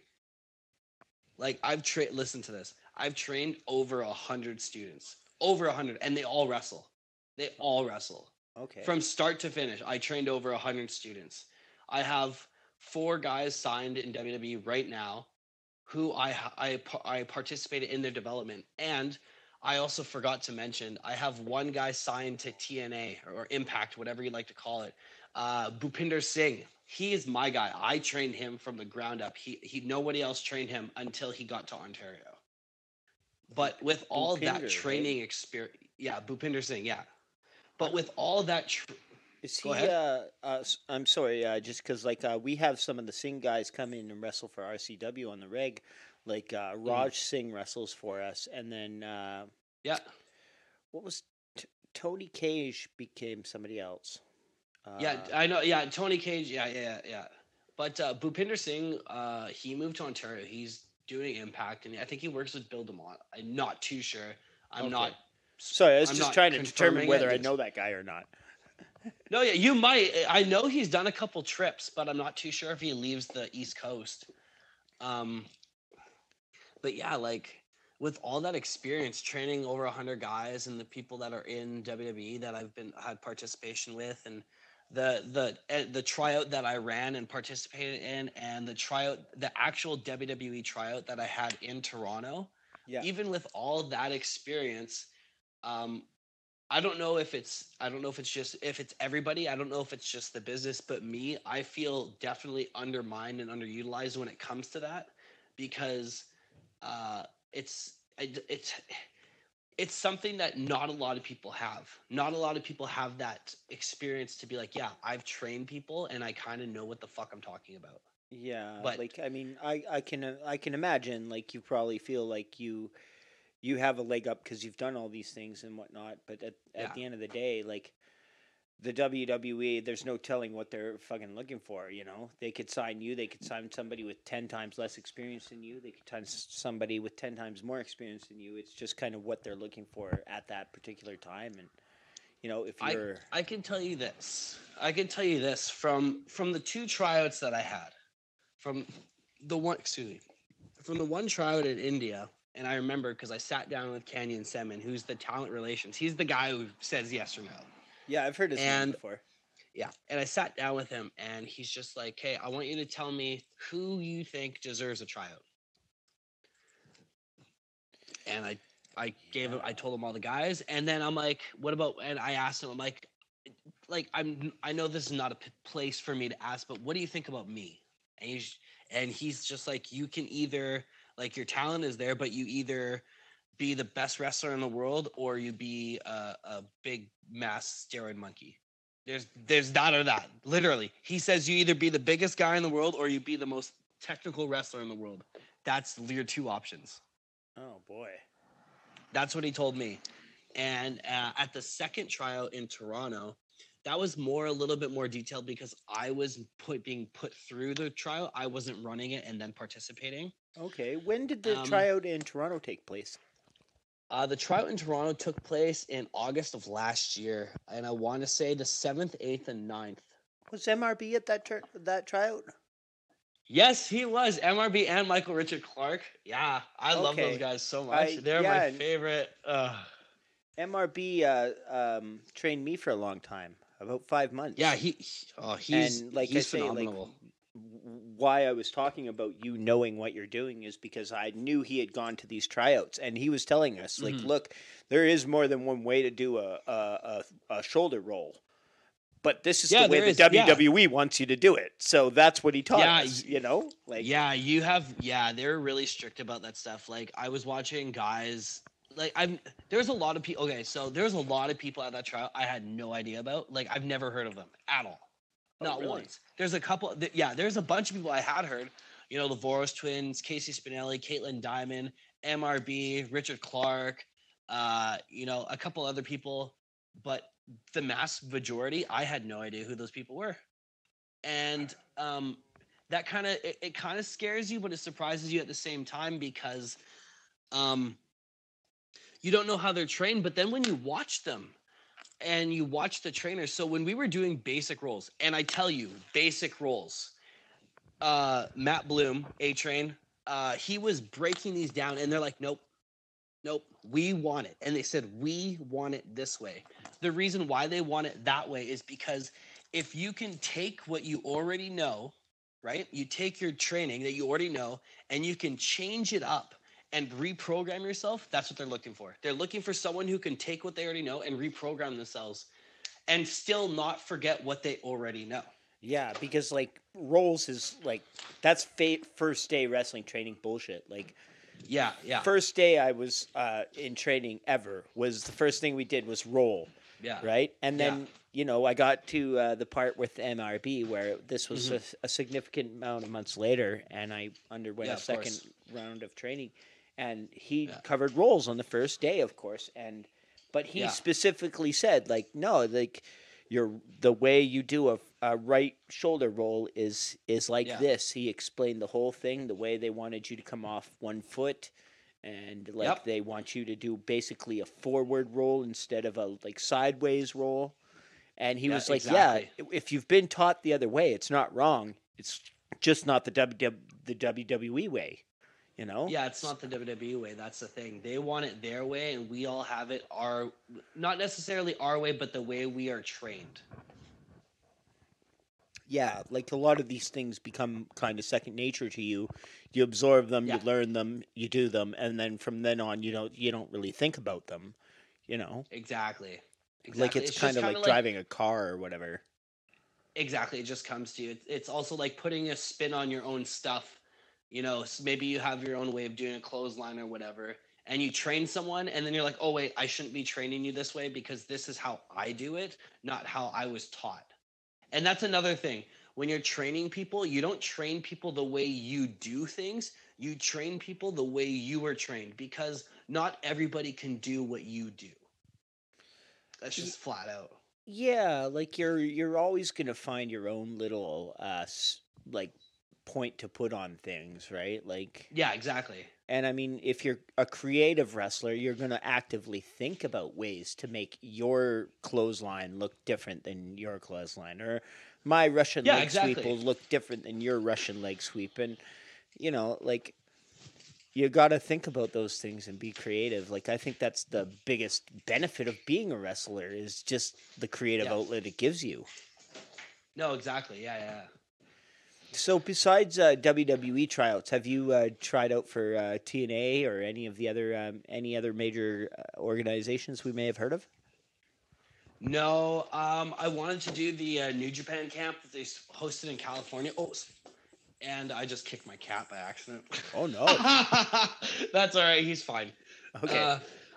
Like listen to this. I've trained over 100 students, over 100, and they all wrestle. They all wrestle. Okay. From start to finish, I trained over 100 students. I have 4 guys signed in WWE right now, who I participated in their development, and I also forgot to mention I have 1 guy signed to TNA or Impact, whatever you like to call it. Bhupinder Singh. He is my guy. I trained him from the ground up. He nobody else trained him until he got to Ontario. But with all that training experience, Bhupinder Singh, yeah. But with all that, is he? I'm sorry, just because like we have some of the Singh guys come in and wrestle for RCW on the reg, like Raj Singh wrestles for us, and then what was Tony Cage became somebody else. I know. Yeah, Tony Cage. Yeah. But Bhupinder Singh, he moved to Ontario. He's doing Impact, and I think he works with Bill DeMott. I'm not too sure. I'm not. Sorry, I was just trying to determine whether I know that guy or not. No, yeah, you might. I know he's done a couple trips, but I'm not too sure if he leaves the East Coast. But yeah, like with all that experience training over 100 guys and the people that are in WWE that I've had participation with, and the tryout that I ran and participated in, and the actual WWE tryout that I had in Toronto. Yeah. Even with all that experience, I don't know if it's everybody. I don't know if it's just the business, but me, I feel definitely undermined and underutilized when it comes to that, because it's something that not a lot of people have. Not a lot of people have that experience to be like, yeah, I've trained people and I kind of know what the fuck I'm talking about. Yeah, but like I mean, I can imagine like you probably feel like you have a leg up because you've done all these things and whatnot. But at the end of the day, like the WWE, there's no telling what they're fucking looking for. You know, they could sign you. They could sign somebody with 10 times less experience than you. They could sign somebody with 10 times more experience than you. It's just kind of what they're looking for at that particular time. And you know, if you're, I can tell you this. From the 2 tryouts that I had, from the one tryout in India. And I remember because I sat down with Canyon Semin, who's the talent relations. He's the guy who says yes or no. Yeah, I've heard his name before. Yeah, and I sat down with him, and he's just like, hey, I want you to tell me who you think deserves a tryout. And I told him all the guys, and then I'm like, what about, and I asked him, I'm like I know this is not a place for me to ask, but what do you think about me? And he's just like, you can either, like, your talent is there, but you either be the best wrestler in the world or you be a big mass steroid monkey. There's none of that. Literally, he says you either be the biggest guy in the world or you be the most technical wrestler in the world. That's your 2 options. Oh boy, that's what he told me. And at the second tryout in Toronto, that was a little bit more detailed because I was being put through the trial. I wasn't running it and then participating. Okay. When did the tryout in Toronto take place? The tryout in Toronto took place in August of last year, and I want to say the 7th, 8th, and 9th. Was MRB at that tryout? Yes, he was. MRB and Michael Richard Clark. Yeah, I love those guys so much. They're my favorite. MRB trained me for a long time, about 5 months. Yeah, he's phenomenal. why I was talking about you knowing what you're doing is because I knew he had gone to these tryouts, and he was telling us, like, look, there is more than one way to do a shoulder roll. But this is the way the WWE wants you to do it. So that's what he taught us, you know? Like, they're really strict about that stuff. Like, I was watching guys, like, there's a lot of people, okay, so there's a lot of people at that trial I had no idea about. Like, I've never heard of them at all. Not really? Once. There's a couple, there's a bunch of people I had heard, you know, the Voros twins, Casey Spinelli, Caitlin Diamond, MRB, Richard Clark, you know, a couple other people, but the mass majority, I had no idea who those people were. And that kind of, it kind of scares you, but it surprises you at the same time because you don't know how they're trained. But then when you watch them and you watch the trainers, so when we were doing basic rolls, and I tell you, basic rolls, Matt Bloom, A-Train, he was breaking these down, and they're like, nope, we want it. And they said, we want it this way. The reason why they want it that way is because if you can take what you already know, right? You take your training that you already know and you can change it up and reprogram yourself. That's what they're looking for. They're looking for someone who can take what they already know and reprogram themselves and still not forget what they already know. Yeah, because like rolls is like, that's first day wrestling training bullshit. Like, yeah. First day I was in training ever was the first thing we did was roll. Yeah. Right? And then, you know, I got to the part with MRB where this was a significant amount of months later, and I underwent a second round of training, and he covered rolls on the first day, of course. But he specifically said, like, no, like, the way you do a right shoulder roll is like this. He explained the whole thing, the way they wanted you to come off one foot, and like they want you to do basically a forward roll instead of a like sideways roll. And he was like, if you've been taught the other way, it's not wrong. It's just not the WWE way, you know? Yeah, it's not the WWE way. That's the thing. They want it their way, and we all have it not necessarily our way, but the way we are trained. Yeah, like a lot of these things become kind of second nature to you. You absorb them, you learn them, you do them, and then from then on, you don't really think about them, you know? Exactly. Like it's kind of like driving a car or whatever. Exactly, it just comes to you. It's also like putting a spin on your own stuff. You know, so maybe you have your own way of doing a clothesline or whatever, and you train someone, and then you're like, oh, wait, I shouldn't be training you this way because this is how I do it, not how I was taught. And that's another thing. When you're training people, you don't train people the way you do things. You train people the way you were trained because not everybody can do what you do. That's just flat out. Yeah, like you're always going to find your own little like point to put on things, right? Like yeah, exactly. And I mean, if you're a creative wrestler, you're going to actively think about ways to make your clothesline look different than your clothesline, or my Russian leg sweep will look different than your Russian leg sweep. And, you know, like, you got to think about those things and be creative. Like, I think that's the biggest benefit of being a wrestler is just the creative outlet it gives you. No, exactly. Yeah. So besides WWE tryouts, have you tried out for TNA or any of the other major organizations we may have heard of? No, I wanted to do the New Japan camp that they hosted in California. Oh, and I just kicked my cat by accident. Oh no, that's all right. He's fine. Okay.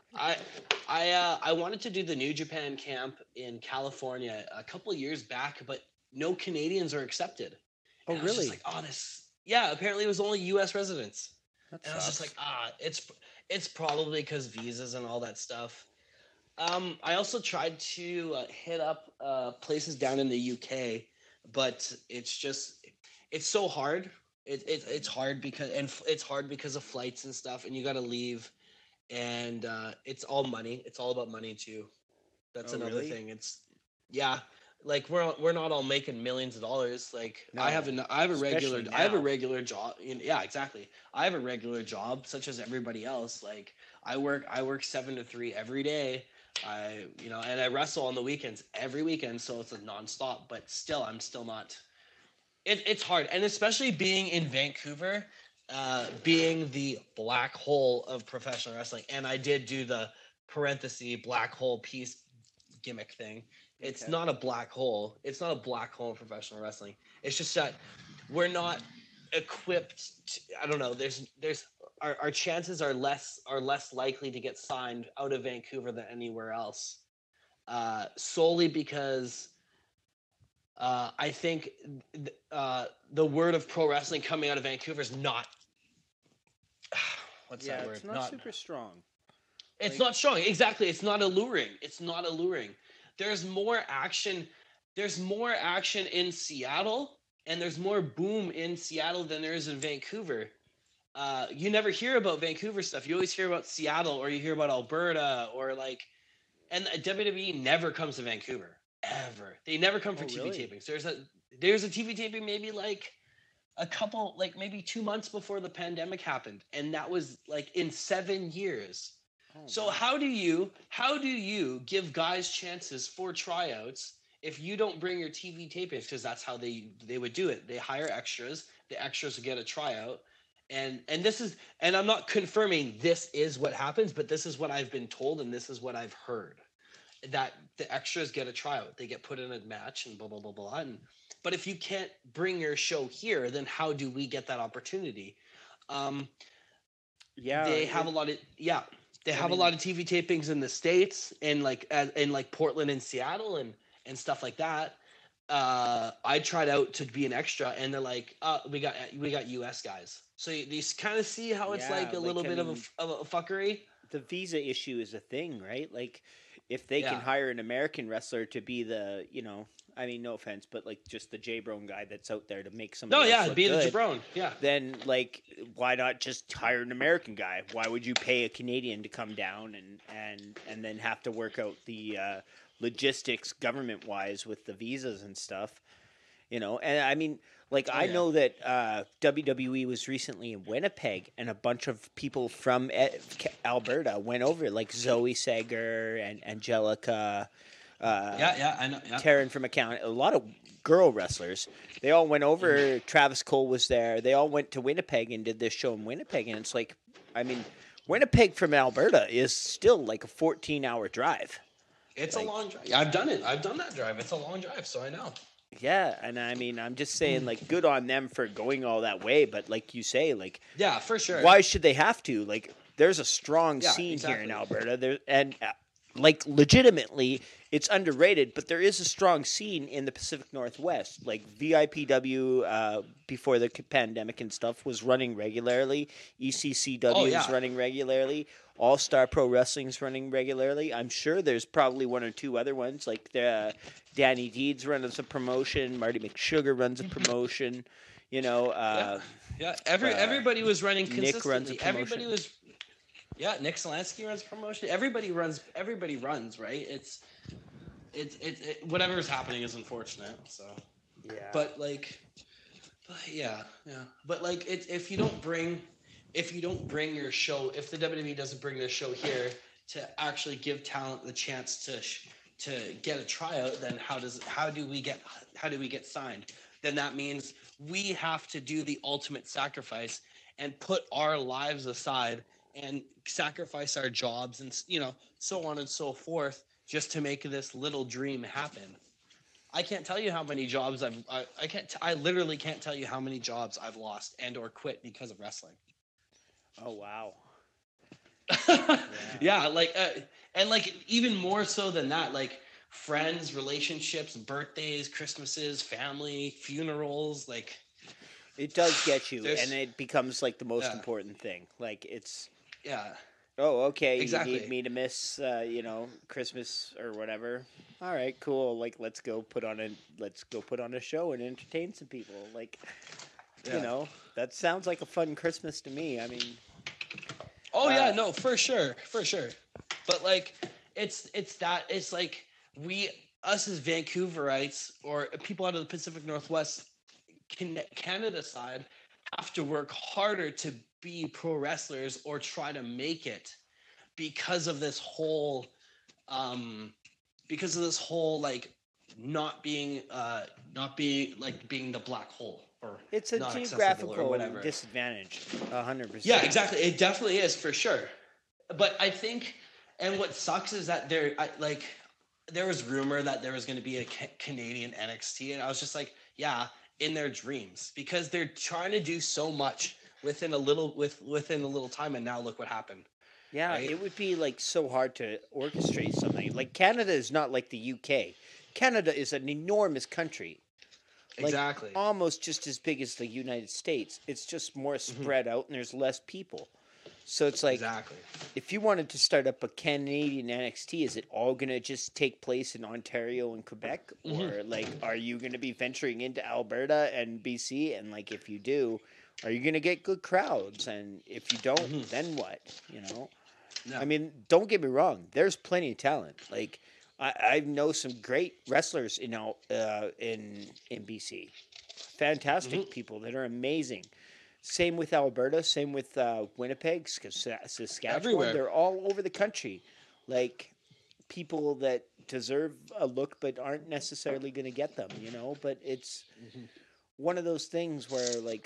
I wanted to do the New Japan camp in California a couple of years back, but no Canadians are accepted. Oh, and really? I was just like, apparently it was only U.S. residents. That and I was just like, it's probably because visas and all that stuff. I also tried to hit up places down in the UK, but it's so hard. It's hard because of flights and stuff, and you got to leave, and it's all money. It's all about money too. That's another thing. Like we're not all making millions of dollars. Like no, I have a regular job. Yeah, exactly. I have a regular job such as everybody else. Like I work 7 to 3 every day. And I wrestle on the weekends every weekend, so it's a nonstop. But still, I'm still not It's hard, and especially being in Vancouver, being the black hole of professional wrestling. And I did do the parenthesis black hole piece gimmick thing. It's Okay. not a black hole. It's not a black hole in professional wrestling. It's just that we're not equipped. I don't know. There's our chances are less likely to get signed out of Vancouver than anywhere else, solely because I think the word of pro wrestling coming out of Vancouver is not what's Yeah, that word? it's not super strong. It's like- not strong. Exactly. It's not alluring. It's not alluring. There's more action. There's more action in Seattle, and there's more boom in Seattle than there is in Vancouver. You never hear about Vancouver stuff. You always hear about Seattle, or you hear about Alberta, or like, and WWE never comes to Vancouver ever. They never come for Oh, TV really? tapings. There's a TV taping maybe like a couple, like maybe 2 months before the pandemic happened, and that was like in 7 years. Oh, So wow. how do you give guys chances for tryouts if you don't bring your TV tapings? Because that's how they would do it. They hire extras. The extras would get a tryout, and this is, and I'm not confirming this is what happens, but this is what I've been told, and this is what I've heard, that the extras get a tryout. They get put in a match and blah blah blah blah. But if you can't bring your show here, then how do we get that opportunity? Um, Yeah, they have a lot of They have a lot of TV tapings in the States, and like in like Portland and Seattle and stuff like that. I tried out to be an extra, and they're like, we got US guys. So you kind of see how it's Yeah, like a like, little I bit mean, of a fuckery. the visa issue is a thing, right? Like, if they can Yeah. hire an American wrestler to be the, I mean, no offense, but like just the J-Bone guy that's out there to make somebody No, else yeah, look be the good, jabron. Yeah, then like, why not just hire an American guy? Why would you pay a Canadian to come down and then have to work out the logistics government wise with the visas and stuff? And I mean, like, I yeah. know that WWE was recently in Winnipeg, and a bunch of people from Alberta went over, like Zoe Sager and Angelica, yeah, I know. Yeah. Taryn from Account, a lot of girl wrestlers. They all went over. Travis Cole was there. They all went to Winnipeg and did this show in Winnipeg, and it's like, I mean, Winnipeg from Alberta is still like a 14-hour drive. It's Like- a long drive. Yeah, I've done it. I've done that drive. It's a long drive, so I know. Yeah, and I mean, I'm just saying, like, good on them for going all that way, but like you say, like, Yeah, for sure. why should they have to? Like, there's a strong Yeah, scene here in exactly. Alberta. Like, legitimately, it's underrated, but there is a strong scene in the Pacific Northwest. Like, VIPW, before the pandemic and stuff, was running regularly. ECCW is running regularly. All Star Pro Wrestling's running regularly. I'm sure there's probably one or two other ones, like Danny Deeds runs a promotion. Marty McSugar runs a promotion. Yeah, everybody was running Nick consistently. runs a promotion. Everybody was. Yeah, Nick Solansky runs promotion. Everybody runs, right? It's whatever's happening is unfortunate. So, Yeah. but yeah. But like, if you don't bring your show, if the WWE doesn't bring their show here to actually give talent the chance to get a tryout, then how do we get signed? Then that means we have to do the ultimate sacrifice and put our lives aside and sacrifice our jobs and so on and so forth just to make this little dream happen. I can't tell you how many jobs I literally can't tell you how many jobs I've lost and or quit because of wrestling. Oh, wow. Yeah, like and like even more so than that, like friends, relationships, birthdays, Christmases, family, funerals, like It does get you, There's- and it becomes like the most Yeah. important thing. Like, it's, yeah. oh, okay, Exactly. you need me to miss, Christmas or whatever. All right, cool. Like, let's go put on a show and entertain some people. Like, Yeah. that sounds like a fun Christmas to me. I mean, Oh yeah, no, for sure. But like, it's like us as Vancouverites or people out of the Pacific Northwest, Canada side, have to work harder to be pro wrestlers or try to make it because of this whole like not being like being the black hole or It's a not accessible or geographical whatever. disadvantage, 100%. Yeah, exactly. It definitely is for sure. But I think, and what sucks is that there was rumor that there was going to be a Canadian NXT, and I was just like, yeah, in their dreams, because they're trying to do so much within a little time, and now look what happened. Yeah, Right? it would be like so hard to orchestrate something. Like Canada is not like the UK. Canada is an enormous country. Like Exactly. almost just as big as the United States. It's just more Mm-hmm. spread out and there's less people. So it's like Exactly. if you wanted to start up a Canadian NXT, is it all going to just take place in Ontario and Quebec? Or like are you going to be venturing into Alberta and BC? And like if you do, are you going to get good crowds? And if you don't, then what? You know? Yeah. I mean, don't get me wrong. There's plenty of talent. Like I know some great wrestlers in BC. Fantastic people that are amazing. Same with Alberta. Same with Winnipeg, Saskatchewan. Everywhere. They're all over the country. Like people that deserve a look but aren't necessarily going to get them. You know. But it's one of those things where like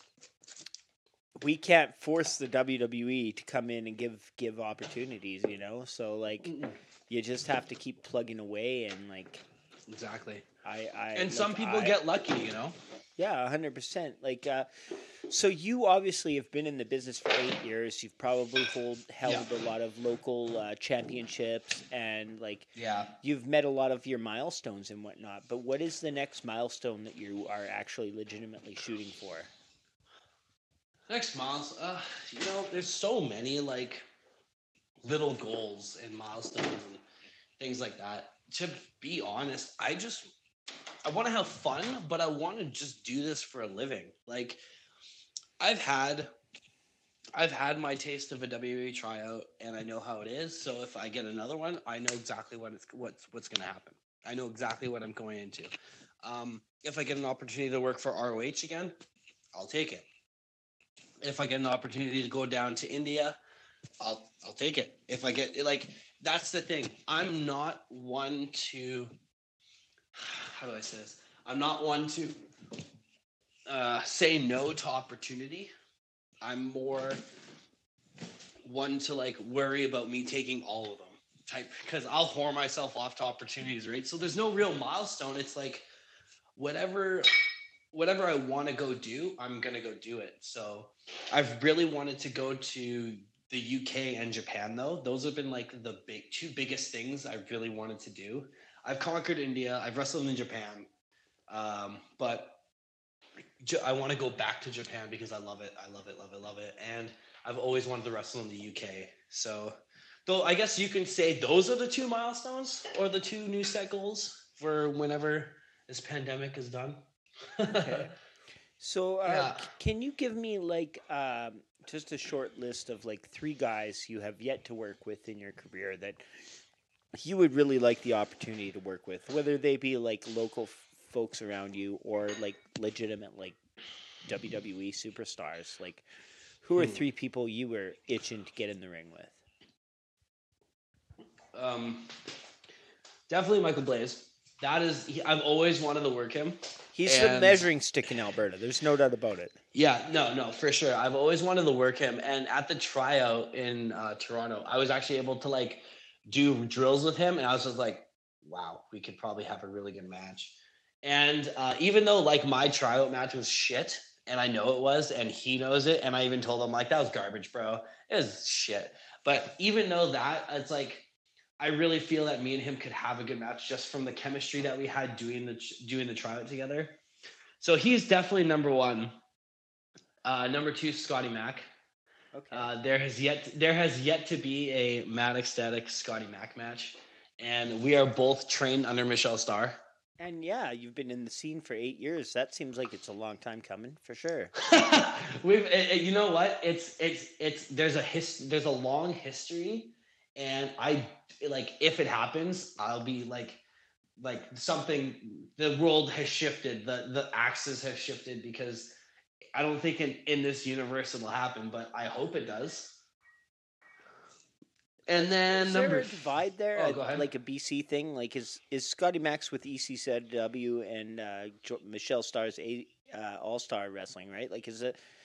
we can't force the WWE to come in and give opportunities, you know. So like, you just have to keep plugging away and like. Exactly. And some people get lucky, you know. Yeah, 100%. Like, so you obviously have been in the business for 8 years. You've probably held a lot of local championships, and like, you've met a lot of your milestones and whatnot. But what is the next milestone that you are actually legitimately shooting for? Next miles, there's so many like little goals and milestones and things like that. To be honest, I want to have fun, but I want to just do this for a living. Like I've had my taste of a WWE tryout, and I know how it is. So if I get another one, I know exactly what's going to happen. I know exactly what I'm going into. If I get an opportunity to work for ROH again, I'll take it. If I get an opportunity to go down to India, I'll take it. If I get that's the thing. I'm not one to, how do I say this? I'm not one to say no to opportunity. I'm more one to like worry about me taking all of them type, because I'll whore myself off to opportunities, right? So there's no real milestone. It's like whatever I want to go do, I'm going to go do it. So I've really wanted to go to the UK and Japan, though. Those have been like the two biggest things I really wanted to do. I've conquered India. I've wrestled in Japan. But I want to go back to Japan because I love it. I love it, love it, love it. And I've always wanted to wrestle in the UK. So though I guess you can say those are the two milestones or the two new set goals for whenever this pandemic is done. Okay. So, can you give me like just a short list of like 3 guys you have yet to work with in your career that you would really like the opportunity to work with, whether they be like local folks around you or like legitimate like WWE superstars? Like, who are 3 people you were itching to get in the ring with? Definitely Michael Blaze. I've always wanted to work him. He's the measuring stick in Alberta. There's no doubt about it. Yeah, no, for sure. I've always wanted to work him. And at the tryout in Toronto, I was actually able to like do drills with him. And I was just like, wow, we could probably have a really good match. And even though like my tryout match was shit, and I know it was, and he knows it, and I even told him like, that was garbage, bro. It was shit. But even though that, it's like, I really feel that me and him could have a good match just from the chemistry that we had doing the tryout together. So he's definitely number 1. Number 2, Scotty Mack. Okay. There has yet to be a Mad Ecstatic Scotty Mack match, and we are both trained under Michelle Starr. And yeah, you've been in the scene for 8 years. That seems like it's a long time coming, for sure. You know what? There's a long history, and I like if it happens, I'll be like something. The world has shifted. The axes have shifted because I don't think in this universe it'll happen, but I hope it does. And then Is there number a divide there? Oh, go ahead. Like a BC thing? Like is Scotty Max with ECW and Michelle Starr's All Star Wrestling, right? Like is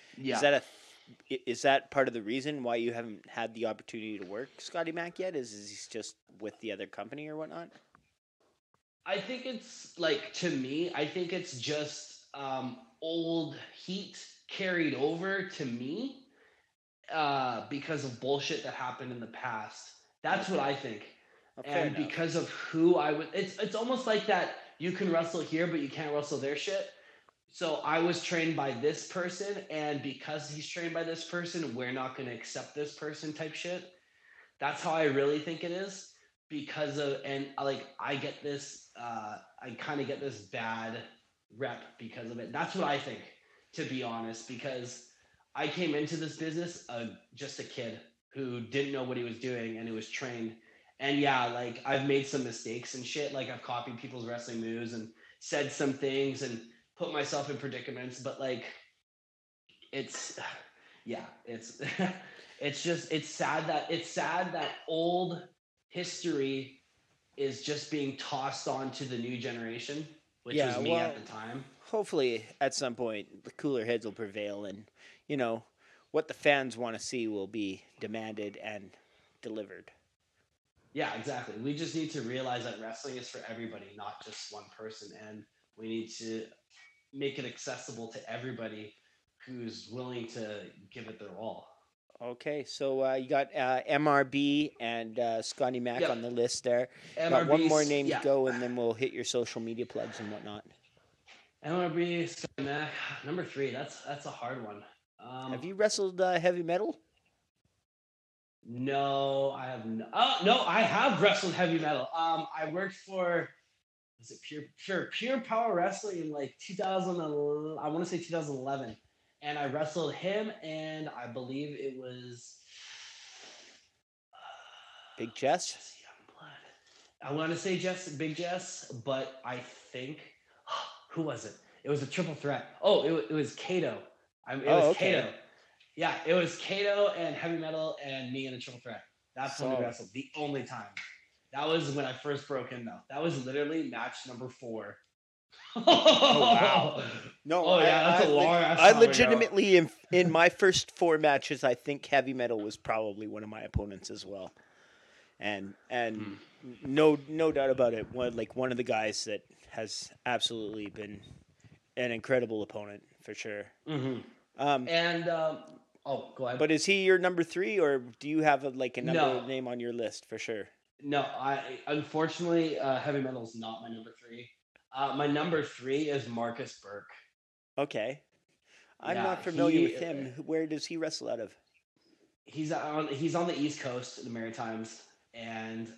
that part of the reason why you haven't had the opportunity to work Scotty Mac yet? Is he's just with the other company or whatnot? I think it's like, to me, I think it's just old heat carried over to me because of bullshit that happened in the past. That's what I think. And because of who I would, it's almost like that you can wrestle here, but you can't wrestle their shit. So I was trained by this person, and because he's trained by this person, we're not going to accept this person type shit. That's how I really think it is. Because of, and like, I get this, I kind of get this bad rep because of it. That's what I think, to be honest, because I came into this business just a kid who didn't know what he was doing and who was trained. And yeah, like, I've made some mistakes and shit. Like, I've copied people's wrestling moves and said some things and put myself in predicaments, but like, it's it's sad that old history is just being tossed on to the new generation, which was me at the time. Hopefully at some point the cooler heads will prevail, and what the fans want to see will be demanded and delivered. Yeah, exactly. We just need to realize that wrestling is for everybody, not just one person, and we need to make it accessible to everybody who's willing to give it their all. Okay, so you got MRB and Scotty Mac on the list there. Got one more name to go, and then we'll hit your social media plugs and whatnot. MRB, Scotty Mac, number 3. That's a hard one. Have you wrestled heavy metal? No, I have no. Oh no, I have wrestled heavy metal. I worked for, is it Pure Power Wrestling in like 2011? I want to say 2011. And I wrestled him, and I believe it was Big Jess. I want to say Big Jess, but I think who was it? It was a triple threat. Oh, it was Kato. Kato. Yeah, it was Kato and heavy metal and me in a triple threat. That's when we wrestled. The only time. That was when I first broke in, though. That was literally match number 4. Oh wow! No, that's a long. I legitimately, in my first 4 matches, I think heavy metal was probably one of my opponents as well, and no doubt about it. One of the guys that has absolutely been an incredible opponent for sure. Mm-hmm. Go ahead. But is he your number 3, or do you have a number name on your list for sure? No, I unfortunately heavy metal is not my number 3. My number 3 is Marcus Burke. Okay. I'm not familiar with him. Where does he wrestle out of? He's on the East Coast, the Maritimes, and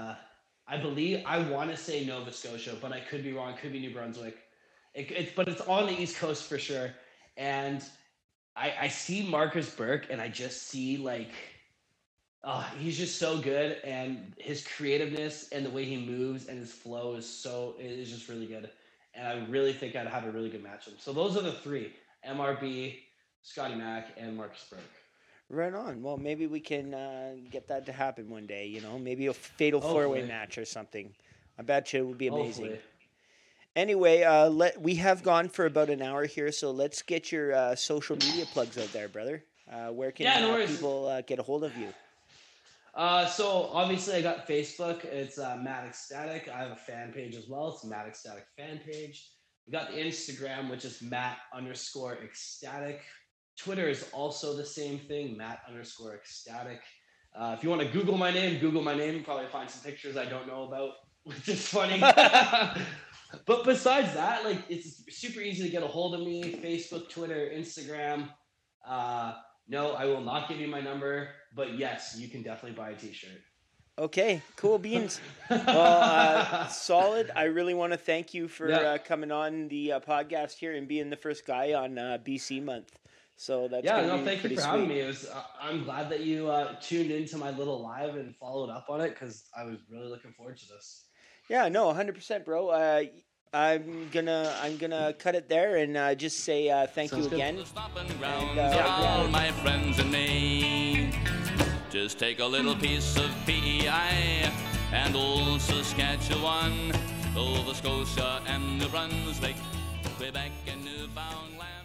I want to say Nova Scotia, but I could be wrong. It could be New Brunswick. But it's on the East Coast for sure. And I see Marcus Burke, and I just see he's just so good, and his creativeness and the way he moves and his flow is just really good. And I really think I'd have a really good match with him. So those are the 3: MRB, Scotty Mac, and Marcus Burke. Right on. Well, maybe we can get that to happen one day. Maybe a fatal 4-way match or something. I bet you it would be amazing. Hopefully. Anyway, we have gone for about an hour here, so let's get your social media plugs out there, brother. Where can people get a hold of you? So obviously I got Facebook. It's Matt Ecstatic. I have a fan page as well. It's Matt Ecstatic fan page. We got the Instagram, which is Matt_Ecstatic. Twitter is also the same thing, Matt_Ecstatic. If you want to Google my name. You probably find some pictures I don't know about, which is funny. But besides that, it's super easy to get a hold of me. Facebook, Twitter, Instagram. No, I will not give you my number, but yes, you can definitely buy a t-shirt. Okay, cool beans. Well, solid. I really want to thank you for coming on the podcast here and being the first guy on BC month. So that's thank you for having me. I'm glad that you tuned into my little live and followed up on it, because I was really looking forward to this. Yeah, no, 100%, bro. I'm gonna cut it there and just say thank you again. All my friends and me. Just take a little piece of PEI and old Saskatchewan, Nova Scotia and New Brunswick, Quebec and Newfoundland.